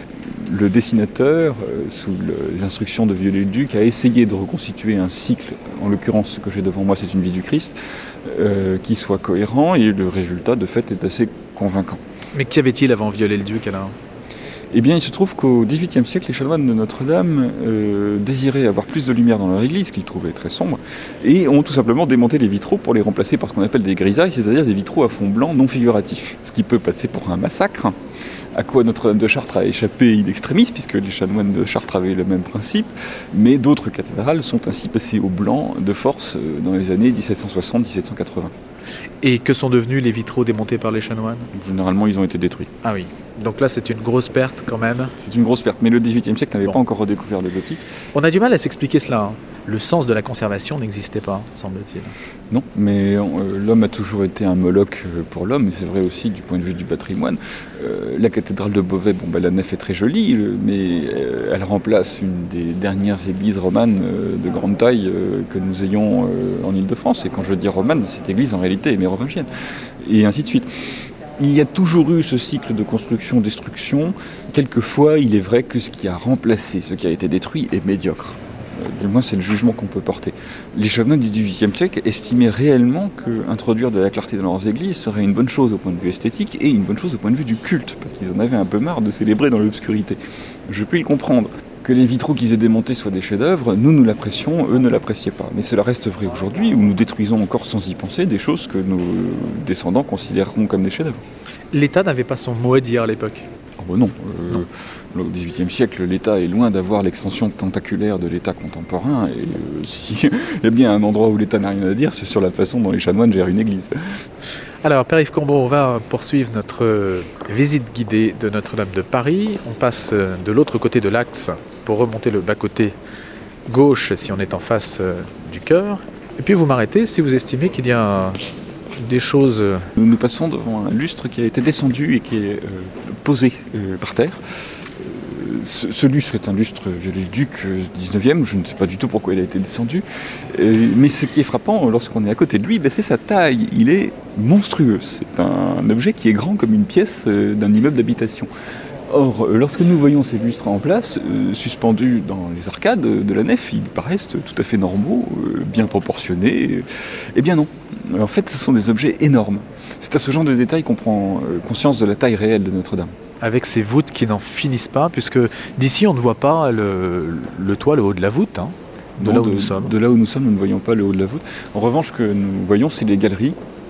Le dessinateur, euh, sous le, les instructions de Viollet-le-Duc, a essayé de reconstituer un cycle, en l'occurrence ce que j'ai devant moi c'est une vie du Christ, euh, qui soit cohérent et le résultat de fait est assez convaincant. Mais qu'y avait-il avant Viollet-le-Duc alors ? Eh bien, il se trouve qu'au dix-huitième siècle, les chanoines de Notre-Dame euh, désiraient avoir plus de lumière dans leur église, qu'ils trouvaient très sombre, et ont tout simplement démonté les vitraux pour les remplacer par ce qu'on appelle des grisailles, c'est-à-dire des vitraux à fond blanc non figuratifs, ce qui peut passer pour un massacre, à quoi Notre-Dame de Chartres a échappé in extremis, puisque les chanoines de Chartres avaient le même principe, mais d'autres cathédrales sont ainsi passées au blanc de force dans les années dix-sept cent soixante à dix-sept cent quatre-vingts. Et que sont devenus les vitraux démontés par les chanoines ? Généralement, ils ont été détruits. Ah oui. Donc là, c'est une grosse perte quand même. C'est une grosse perte, mais le dix-huitième siècle n'avait bon. pas encore redécouvert le gothique. On a du mal à s'expliquer cela. Hein. Le sens de la conservation n'existait pas, semble-t-il. Non, mais euh, l'homme a toujours été un Moloch pour l'homme, et c'est vrai aussi du point de vue du patrimoine. Euh, la cathédrale de Beauvais, bon, bah, la nef est très jolie, mais euh, elle remplace une des dernières églises romanes euh, de grande taille euh, que nous ayons euh, en Île-de-France. Et quand je dis romane, cette église en réalité est mérovingienne, et ainsi de suite. Il y a toujours eu ce cycle de construction-destruction. Quelquefois, il est vrai que ce qui a remplacé ce qui a été détruit est médiocre. du moins c'est le jugement qu'on peut porter. Les chanoines du dix-huitième siècle estimaient réellement qu'introduire de la clarté dans leurs églises serait une bonne chose au point de vue esthétique et une bonne chose au point de vue du culte, parce qu'ils en avaient un peu marre de célébrer dans l'obscurité. Je peux y comprendre. Que les vitraux qu'ils aient démontés soient des chefs-d'œuvre, nous nous l'apprécions, eux ne l'appréciaient pas. Mais cela reste vrai aujourd'hui, où nous détruisons encore sans y penser des choses que nos descendants considéreront comme des chefs-d'œuvre. L'État n'avait pas son mot à dire à l'époque. Oh ben non. Euh, non. Au dix-huitième siècle, l'État est loin d'avoir l'extension tentaculaire de l'État contemporain. Et euh, s'il y a bien un endroit où l'État n'a rien à dire, c'est sur la façon dont les chanoines gèrent une église. Alors, Père Yves Combeau, on va poursuivre notre visite guidée de Notre-Dame de Paris. On passe de l'autre côté de l'axe pour remonter le bas-côté gauche si on est en face du chœur. Et puis vous m'arrêtez si vous estimez qu'il y a des choses... Nous nous passons devant un lustre qui a été descendu et qui est euh, posé euh, par terre. Euh, ce, ce lustre est un lustre viollet-le-duc euh, dix-neuvième, je ne sais pas du tout pourquoi il a été descendu. Euh, mais ce qui est frappant lorsqu'on est à côté de lui, ben, c'est sa taille. Il est monstrueux. C'est un objet qui est grand comme une pièce euh, d'un immeuble d'habitation. Or, lorsque nous voyons ces lustres en place, euh, suspendus dans les arcades de la nef, ils paraissent tout à fait normaux, euh, bien proportionnés. Eh bien non. En fait, ce sont des objets énormes. C'est à ce genre de détails qu'on prend euh, conscience de la taille réelle de Notre-Dame. Avec ces voûtes qui n'en finissent pas, puisque d'ici on ne voit pas le, le toit, le haut de la voûte, hein, de non, là où de, nous sommes. De là où nous sommes, nous ne voyons pas le haut de la voûte. En revanche, ce que nous voyons, c'est les galeries.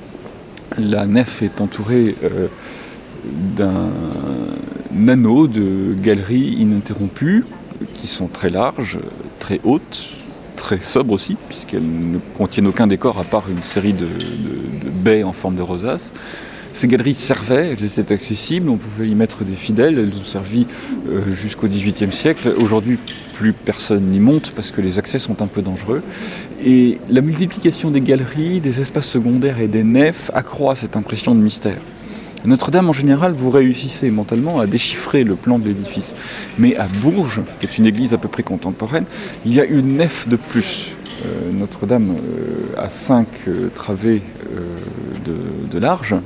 La nef est entourée euh, d'un anneau de galeries ininterrompues qui sont très larges, très hautes, très sobres aussi, puisqu'elles ne contiennent aucun décor à part une série de, de, de baies en forme de rosaces. Ces galeries servaient, elles étaient accessibles, on pouvait y mettre des fidèles, elles ont servi euh, jusqu'au dix-huitième siècle. Aujourd'hui, plus personne n'y monte parce que les accès sont un peu dangereux. Et la multiplication des galeries, des espaces secondaires et des nefs accroît cette impression de mystère. Notre-Dame, en général, vous réussissez mentalement à déchiffrer le plan de l'édifice. Mais à Bourges, qui est une église à peu près contemporaine, il y a une nef de plus. Euh, Notre-Dame euh, a cinq euh, travées euh, de, de large.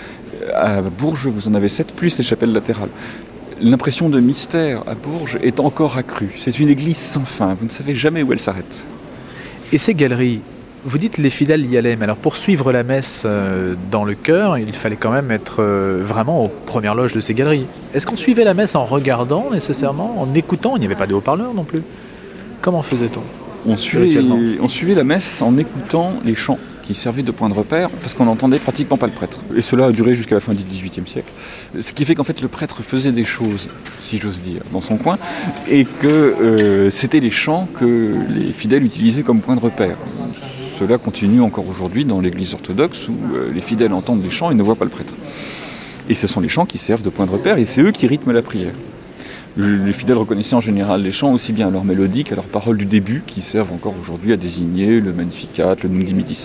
À Bourges, vous en avez sept, plus les chapelles latérales. L'impression de mystère à Bourges est encore accrue. C'est une église sans fin, vous ne savez jamais où elle s'arrête. Et ces galeries, vous dites les fidèles y allaient, mais alors pour suivre la messe euh, dans le chœur, il fallait quand même être euh, vraiment aux premières loges de ces galeries. Est-ce qu'on suivait la messe en regardant nécessairement, en écoutant? Il n'y avait pas de haut-parleur non plus. Comment faisait-on? On suivait, on suivait la messe en écoutant les chants qui servaient de point de repère, parce qu'on n'entendait pratiquement pas le prêtre. Et cela a duré jusqu'à la fin du dix-huitième siècle. Ce qui fait qu'en fait le prêtre faisait des choses, si j'ose dire, dans son coin, et que euh, c'était les chants que les fidèles utilisaient comme point de repère. Cela continue encore aujourd'hui dans l'église orthodoxe, où euh, les fidèles entendent les chants et ne voient pas le prêtre. Et ce sont les chants qui servent de point de repère, et c'est eux qui rythment la prière. Les fidèles reconnaissaient en général les chants aussi bien à leur mélodie qu'à leurs paroles du début, qui servent encore aujourd'hui à désigner le Magnificat, le Nunc Dimittis.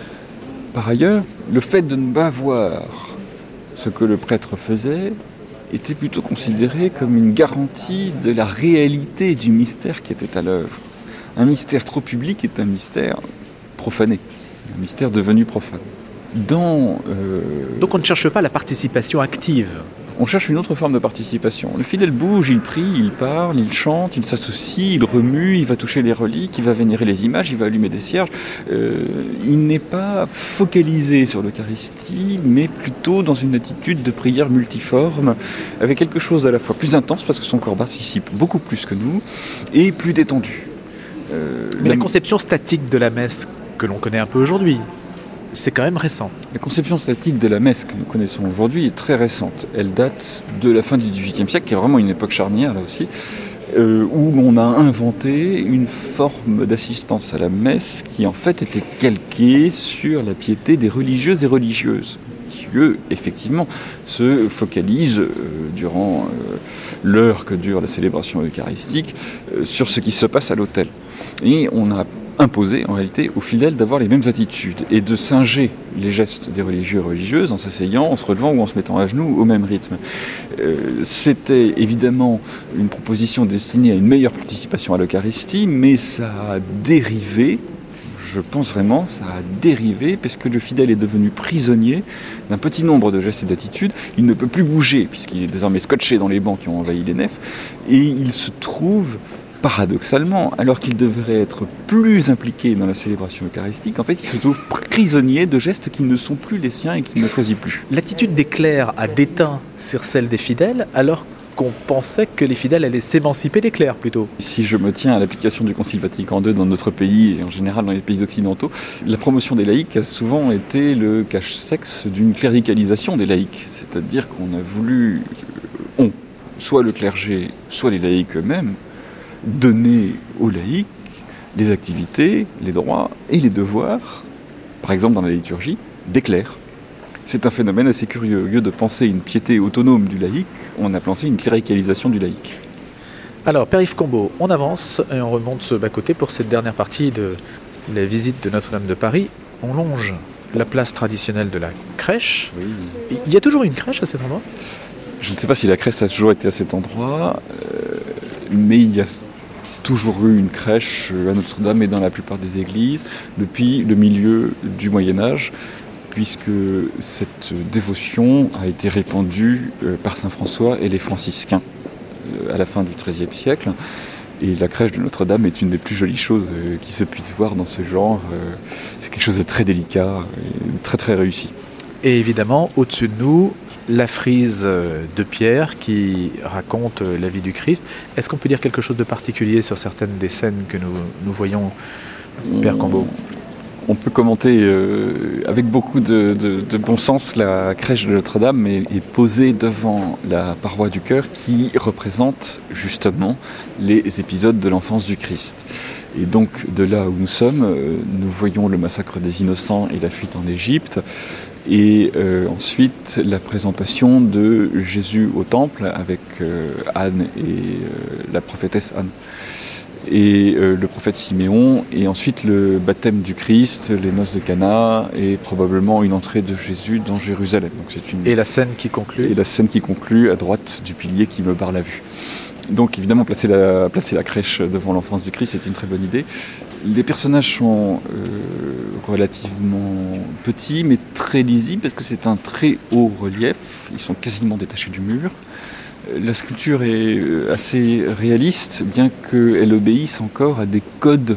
Par ailleurs, le fait de ne pas voir ce que le prêtre faisait était plutôt considéré comme une garantie de la réalité du mystère qui était à l'œuvre. Un mystère trop public est un mystère profané, un mystère devenu profane. Dans, euh... Donc on ne cherche pas la participation active. On cherche une autre forme de participation. Le fidèle bouge, il prie, il parle, il chante, il s'associe, il remue, il va toucher les reliques, il va vénérer les images, il va allumer des cierges. Euh, il n'est pas focalisé sur l'Eucharistie, mais plutôt dans une attitude de prière multiforme, avec quelque chose à la fois plus intense, parce que son corps participe beaucoup plus que nous, et plus détendu. Euh, mais la, la conception statique de la messe, que l'on connaît un peu aujourd'hui, c'est quand même récent. La conception statique de la messe que nous connaissons aujourd'hui est très récente. Elle date de la fin du dix-huitième siècle, qui est vraiment une époque charnière là aussi, euh, où on a inventé une forme d'assistance à la messe qui en fait était calquée sur la piété des religieux et religieuses, qui eux, effectivement, se focalisent euh, durant euh, l'heure que dure la célébration eucharistique euh, sur ce qui se passe à l'autel. Et on a imposé en réalité aux fidèles d'avoir les mêmes attitudes et de singer les gestes des religieux et religieuses en s'asseyant, en se relevant ou en se mettant à genoux au même rythme. Euh, c'était évidemment une proposition destinée à une meilleure participation à l'Eucharistie, mais ça a dérivé, je pense vraiment, ça a dérivé parce que le fidèle est devenu prisonnier d'un petit nombre de gestes et d'attitudes. Il ne peut plus bouger puisqu'il est désormais scotché dans les bancs qui ont envahi les nefs et il se trouve paradoxalement, alors qu'il devrait être plus impliqué dans la célébration eucharistique, en fait, il se trouve prisonnier de gestes qui ne sont plus les siens et qu'il ne choisit plus. L'attitude des clercs a déteint sur celle des fidèles, alors qu'on pensait que les fidèles allaient s'émanciper des clercs plutôt. Si je me tiens à l'application du Concile Vatican deux dans notre pays et en général dans les pays occidentaux, la promotion des laïcs a souvent été le cache-sexe d'une cléricalisation des laïcs. C'est-à-dire qu'on a voulu, on, soit le clergé, soit les laïcs eux-mêmes, donner aux laïcs les activités, les droits et les devoirs, par exemple dans la liturgie, des clercs. C'est un phénomène assez curieux. Au lieu de penser une piété autonome du laïc, on a pensé une cléricalisation du laïc. Alors, Père Yves Combeau, on avance et on remonte ce bas-côté pour cette dernière partie de la visite de Notre-Dame de Paris. On longe la place traditionnelle de la crèche. Oui. Il y a toujours une crèche à cet endroit ? Je ne sais pas si la crèche a toujours été à cet endroit, euh, mais il y a toujours eu une crèche à Notre-Dame et dans la plupart des églises depuis le milieu du Moyen-Âge, puisque cette dévotion a été répandue par saint François et les franciscains à la fin du treizième siècle. Et la crèche de Notre-Dame est une des plus jolies choses qui se puisse voir dans ce genre. C'est quelque chose de très délicat et très très réussi. Et évidemment, au-dessus de nous, la frise de pierre qui raconte la vie du Christ. Est-ce qu'on peut dire quelque chose de particulier sur certaines des scènes que nous, nous voyons, Père Combeau ? On peut commenter euh, avec beaucoup de, de, de bon sens la crèche de Notre-Dame est, est posée devant la paroi du chœur qui représente justement les épisodes de l'enfance du Christ. Et donc de là où nous sommes, euh, nous voyons le massacre des innocents et la fuite en Égypte, et euh, ensuite la présentation de Jésus au temple avec euh, Anne et euh, la prophétesse Anne. Et euh, le prophète Siméon, et ensuite le baptême du Christ, les noces de Cana, et probablement une entrée de Jésus dans Jérusalem. Donc c'est une... Et la scène qui conclut Et la scène qui conclut à droite du pilier qui me barre la vue. Donc évidemment, placer la, placer la crèche devant l'enfance du Christ, c'est une très bonne idée. Les personnages sont euh, relativement petits, mais très lisibles, parce que c'est un très haut relief. Ils sont quasiment détachés du mur. La sculpture est assez réaliste, bien qu'elle obéisse encore à des codes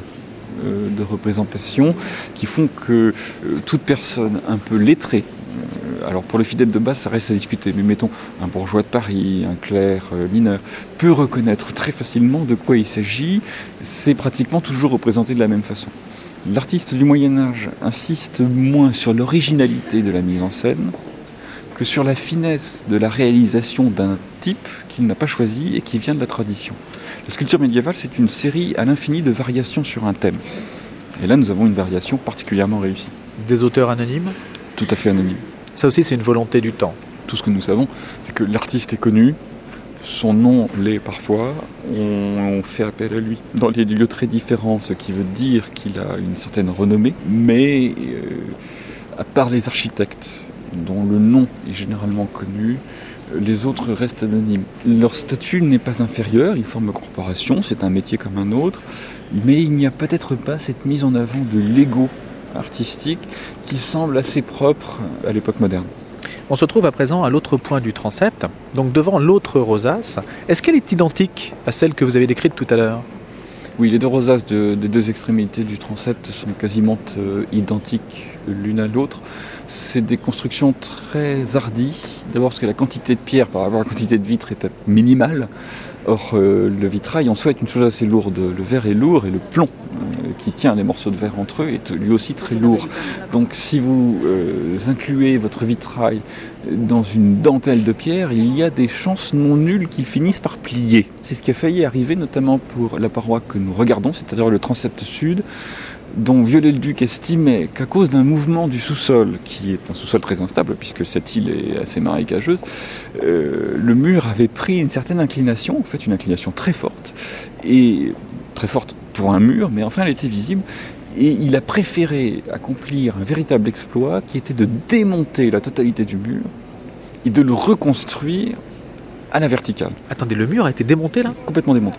de représentation qui font que toute personne un peu lettrée, alors pour les fidèles de base ça reste à discuter, mais mettons un bourgeois de Paris, un clerc mineur, peut reconnaître très facilement de quoi il s'agit. C'est pratiquement toujours représenté de la même façon. L'artiste du Moyen-Âge insiste moins sur l'originalité de la mise en scène que sur la finesse de la réalisation d'un type qu'il n'a pas choisi et qui vient de la tradition. La sculpture médiévale, c'est une série à l'infini de variations sur un thème. Et là, nous avons une variation particulièrement réussie. Des auteurs anonymes ? Tout à fait anonyme. Ça aussi, c'est une volonté du temps. Tout ce que nous savons, c'est que l'artiste est connu, son nom l'est parfois, on fait appel à lui dans des lieux très différents, ce qui veut dire qu'il a une certaine renommée, mais euh, à part les architectes, dont le nom est généralement connu, les autres restent anonymes. Leur statut n'est pas inférieur, ils forment corporation, c'est un métier comme un autre, mais il n'y a peut-être pas cette mise en avant de l'ego artistique qui semble assez propre à l'époque moderne. On se trouve à présent à l'autre point du transept, donc devant l'autre rosace. Est-ce qu'elle est identique à celle que vous avez décrite tout à l'heure ? Oui, les deux rosaces de, des deux extrémités du transept sont quasiment euh, identiques l'une à l'autre. C'est des constructions très hardies. D'abord parce que la quantité de pierre par rapport à la quantité de vitres est minimale. Or, euh, le vitrail en soi est une chose assez lourde. Le verre est lourd et le plomb euh, qui tient les morceaux de verre entre eux est lui aussi très lourd. Donc si vous euh, incluez votre vitrail dans une dentelle de pierre, il y a des chances non nulles qu'il finisse par plier. C'est ce qui a failli arriver notamment pour la paroi que nous regardons, c'est-à-dire le transept sud, dont Viollet-le-Duc estimait qu'à cause d'un mouvement du sous-sol, qui est un sous-sol très instable, puisque cette île est assez marécageuse, euh, le mur avait pris une certaine inclination, en fait une inclination très forte, et très forte pour un mur, mais enfin elle était visible, et il a préféré accomplir un véritable exploit qui était de démonter la totalité du mur et de le reconstruire à la verticale. Attendez, le mur a été démonté là ? Complètement démonté.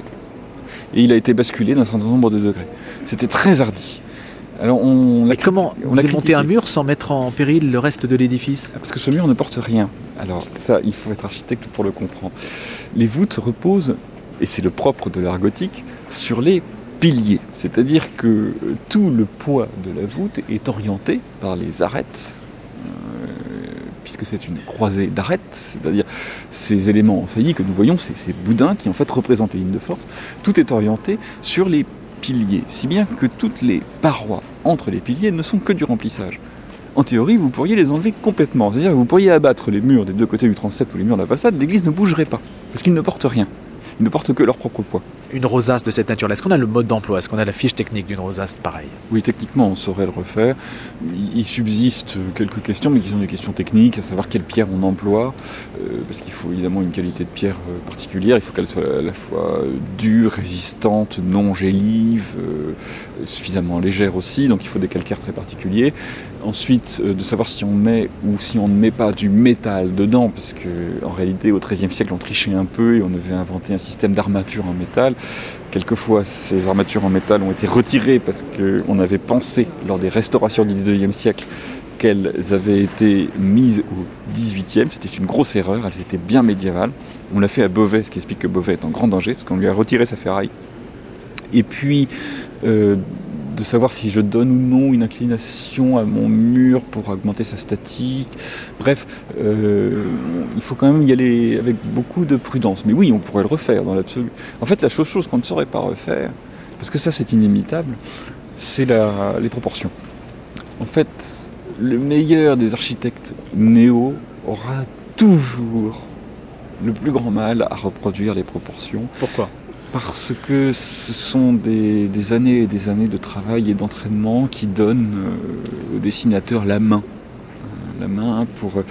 Et il a été basculé d'un certain nombre de degrés. C'était très hardi. Alors on Et comment on démonter critiqué. Un mur sans mettre en péril le reste de l'édifice ? Parce que ce mur ne porte rien. Alors ça, il faut être architecte pour le comprendre. Les voûtes reposent, et c'est le propre de l'art gothique, sur les piliers. C'est-à-dire que tout le poids de la voûte est orienté par les arêtes, euh, puisque c'est une croisée d'arêtes, c'est-à-dire ces éléments en saillie que nous voyons, ces, ces boudins qui en fait représentent les lignes de force, tout est orienté sur les piliers, si bien que toutes les parois entre les piliers ne sont que du remplissage. En théorie, vous pourriez les enlever complètement, c'est-à-dire que vous pourriez abattre les murs des deux côtés du transept ou les murs de la façade, l'église ne bougerait pas, parce qu'ils ne portent rien, ils ne portent que leur propre poids. Une rosace de cette nature, est-ce qu'on a le mode d'emploi, est-ce qu'on a la fiche technique d'une rosace pareille? Oui, techniquement, on saurait le refaire. Il subsiste quelques questions, mais qui sont des questions techniques, à savoir quelle pierre on emploie, euh, parce qu'il faut évidemment une qualité de pierre euh, particulière, il faut qu'elle soit à la fois dure, résistante, non gélive, euh, suffisamment légère aussi, donc il faut des calcaires très particuliers. Ensuite, euh, de savoir si on met ou si on ne met pas du métal dedans, parce qu'en réalité, au treizième siècle, on trichait un peu et on avait inventé un système d'armature en métal. Quelquefois, ces armatures en métal ont été retirées parce qu'on avait pensé, lors des restaurations du dix-neuvième siècle, qu'elles avaient été mises au dix-huitième. C'était une grosse erreur, elles étaient bien médiévales. On l'a fait à Beauvais, ce qui explique que Beauvais est en grand danger, parce qu'on lui a retiré sa ferraille. Et puis, euh, de savoir si je donne ou non une inclination à mon mur pour augmenter sa statique. Bref, euh, il faut quand même y aller avec beaucoup de prudence. Mais oui, on pourrait le refaire dans l'absolu. En fait, la chose, chose qu'on ne saurait pas refaire, parce que ça c'est inimitable, c'est la, les proportions. En fait, le meilleur des architectes néo aura toujours le plus grand mal à reproduire les proportions. Pourquoi ? Parce que ce sont des, des années et des années de travail et d'entraînement qui donnent euh, au dessinateur la main. Euh, la main pour euh,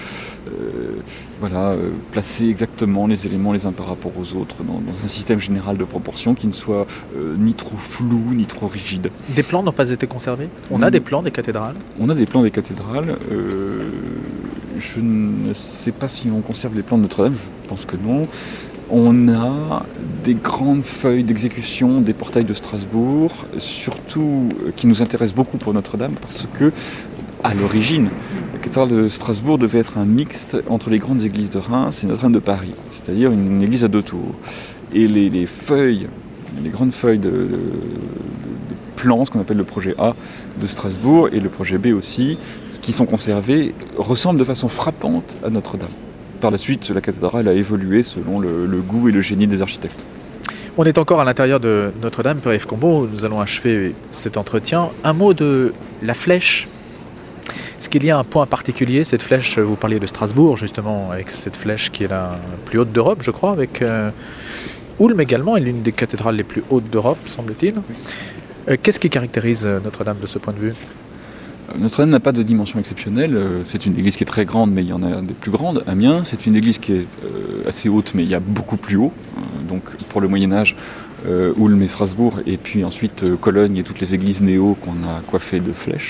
voilà, euh, placer exactement les éléments les uns par rapport aux autres dans, dans un système général de proportion qui ne soit euh, ni trop flou ni trop rigide. Des plans n'ont pas été conservés ? On a mmh. des plans des cathédrales ? On a des plans des cathédrales. Euh, je ne sais pas si on conserve les plans de Notre-Dame, je pense que non. On a des grandes feuilles d'exécution des portails de Strasbourg, surtout qui nous intéressent beaucoup pour Notre-Dame, parce que, à l'origine, la cathédrale de Strasbourg devait être un mixte entre les grandes églises de Reims et Notre-Dame de Paris, c'est-à-dire une église à deux tours. Et les, les feuilles, les grandes feuilles de, de, de, de plan, ce qu'on appelle le projet A de Strasbourg, et le projet B aussi, qui sont conservés, ressemblent de façon frappante à Notre-Dame. Par la suite, la cathédrale a évolué selon le, le goût et le génie des architectes. On est encore à l'intérieur de Notre-Dame, Père Yves Combeau, nous allons achever cet entretien. Un mot de la flèche. Est-ce qu'il y a un point particulier, cette flèche, vous parliez de Strasbourg justement, avec cette flèche qui est la plus haute d'Europe, je crois, avec euh, Ulm également, est l'une des cathédrales les plus hautes d'Europe, semble-t-il. Euh, qu'est-ce qui caractérise Notre-Dame de ce point de vue ? Notre-Dame n'a pas de dimension exceptionnelle, c'est une église qui est très grande, mais il y en a des plus grandes. Amiens, c'est une église qui est assez haute, mais il y a beaucoup plus haut. Donc pour le Moyen-Âge, Ulm et Strasbourg, et puis ensuite Cologne et toutes les églises néo qu'on a coiffées de flèches.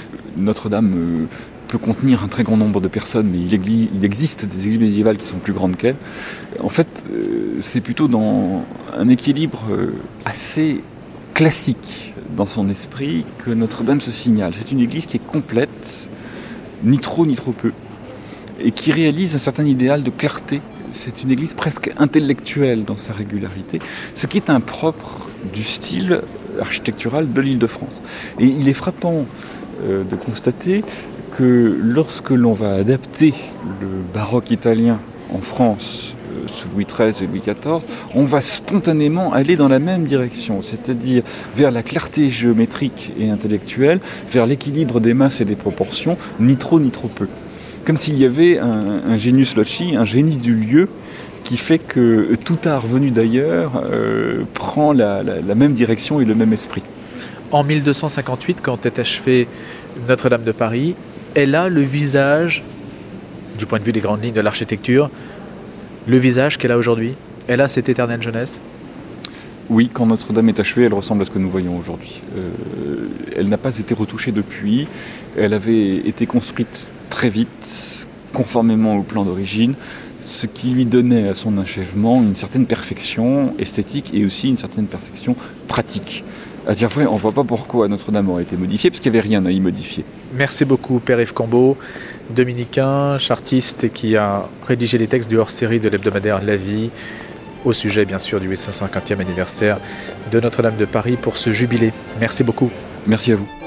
Notre-Dame peut contenir un très grand nombre de personnes, mais il existe des églises médiévales qui sont plus grandes qu'elle. En fait, c'est plutôt dans un équilibre assez classique dans son esprit que Notre-Dame se signale. C'est une église qui est complète, ni trop ni trop peu, et qui réalise un certain idéal de clarté. C'est une église presque intellectuelle dans sa régularité, ce qui est impropre du style architectural de l'Île-de-France. Et il est frappant euh, de constater que lorsque l'on va adapter le baroque italien en France, sous Louis treize et Louis quatorze, on va spontanément aller dans la même direction, c'est-à-dire vers la clarté géométrique et intellectuelle, vers l'équilibre des masses et des proportions, ni trop ni trop peu. Comme s'il y avait un, un genius loci, un génie du lieu, qui fait que tout art venu d'ailleurs euh, prend la, la, la même direction et le même esprit. En mille deux cent cinquante-huit, quand est achevée Notre-Dame de Paris, elle a le visage, du point de vue des grandes lignes de l'architecture, le visage qu'elle a aujourd'hui. Elle a cette éternelle jeunesse. Oui, quand Notre-Dame est achevée, elle ressemble à ce que nous voyons aujourd'hui. Euh, elle n'a pas été retouchée depuis. Elle avait été construite très vite, conformément au plan d'origine, ce qui lui donnait à son achèvement une certaine perfection esthétique et aussi une certaine perfection pratique. À dire vrai, on ne voit pas pourquoi Notre-Dame aurait été modifiée, parce qu'il n'y avait rien à y modifier. Merci beaucoup, Père Yves Combeau, dominicain, chartiste, qui a rédigé les textes du hors-série de l'hebdomadaire La Vie, au sujet bien sûr du huit cent cinquantième anniversaire de Notre-Dame de Paris pour ce jubilé. Merci beaucoup. Merci à vous.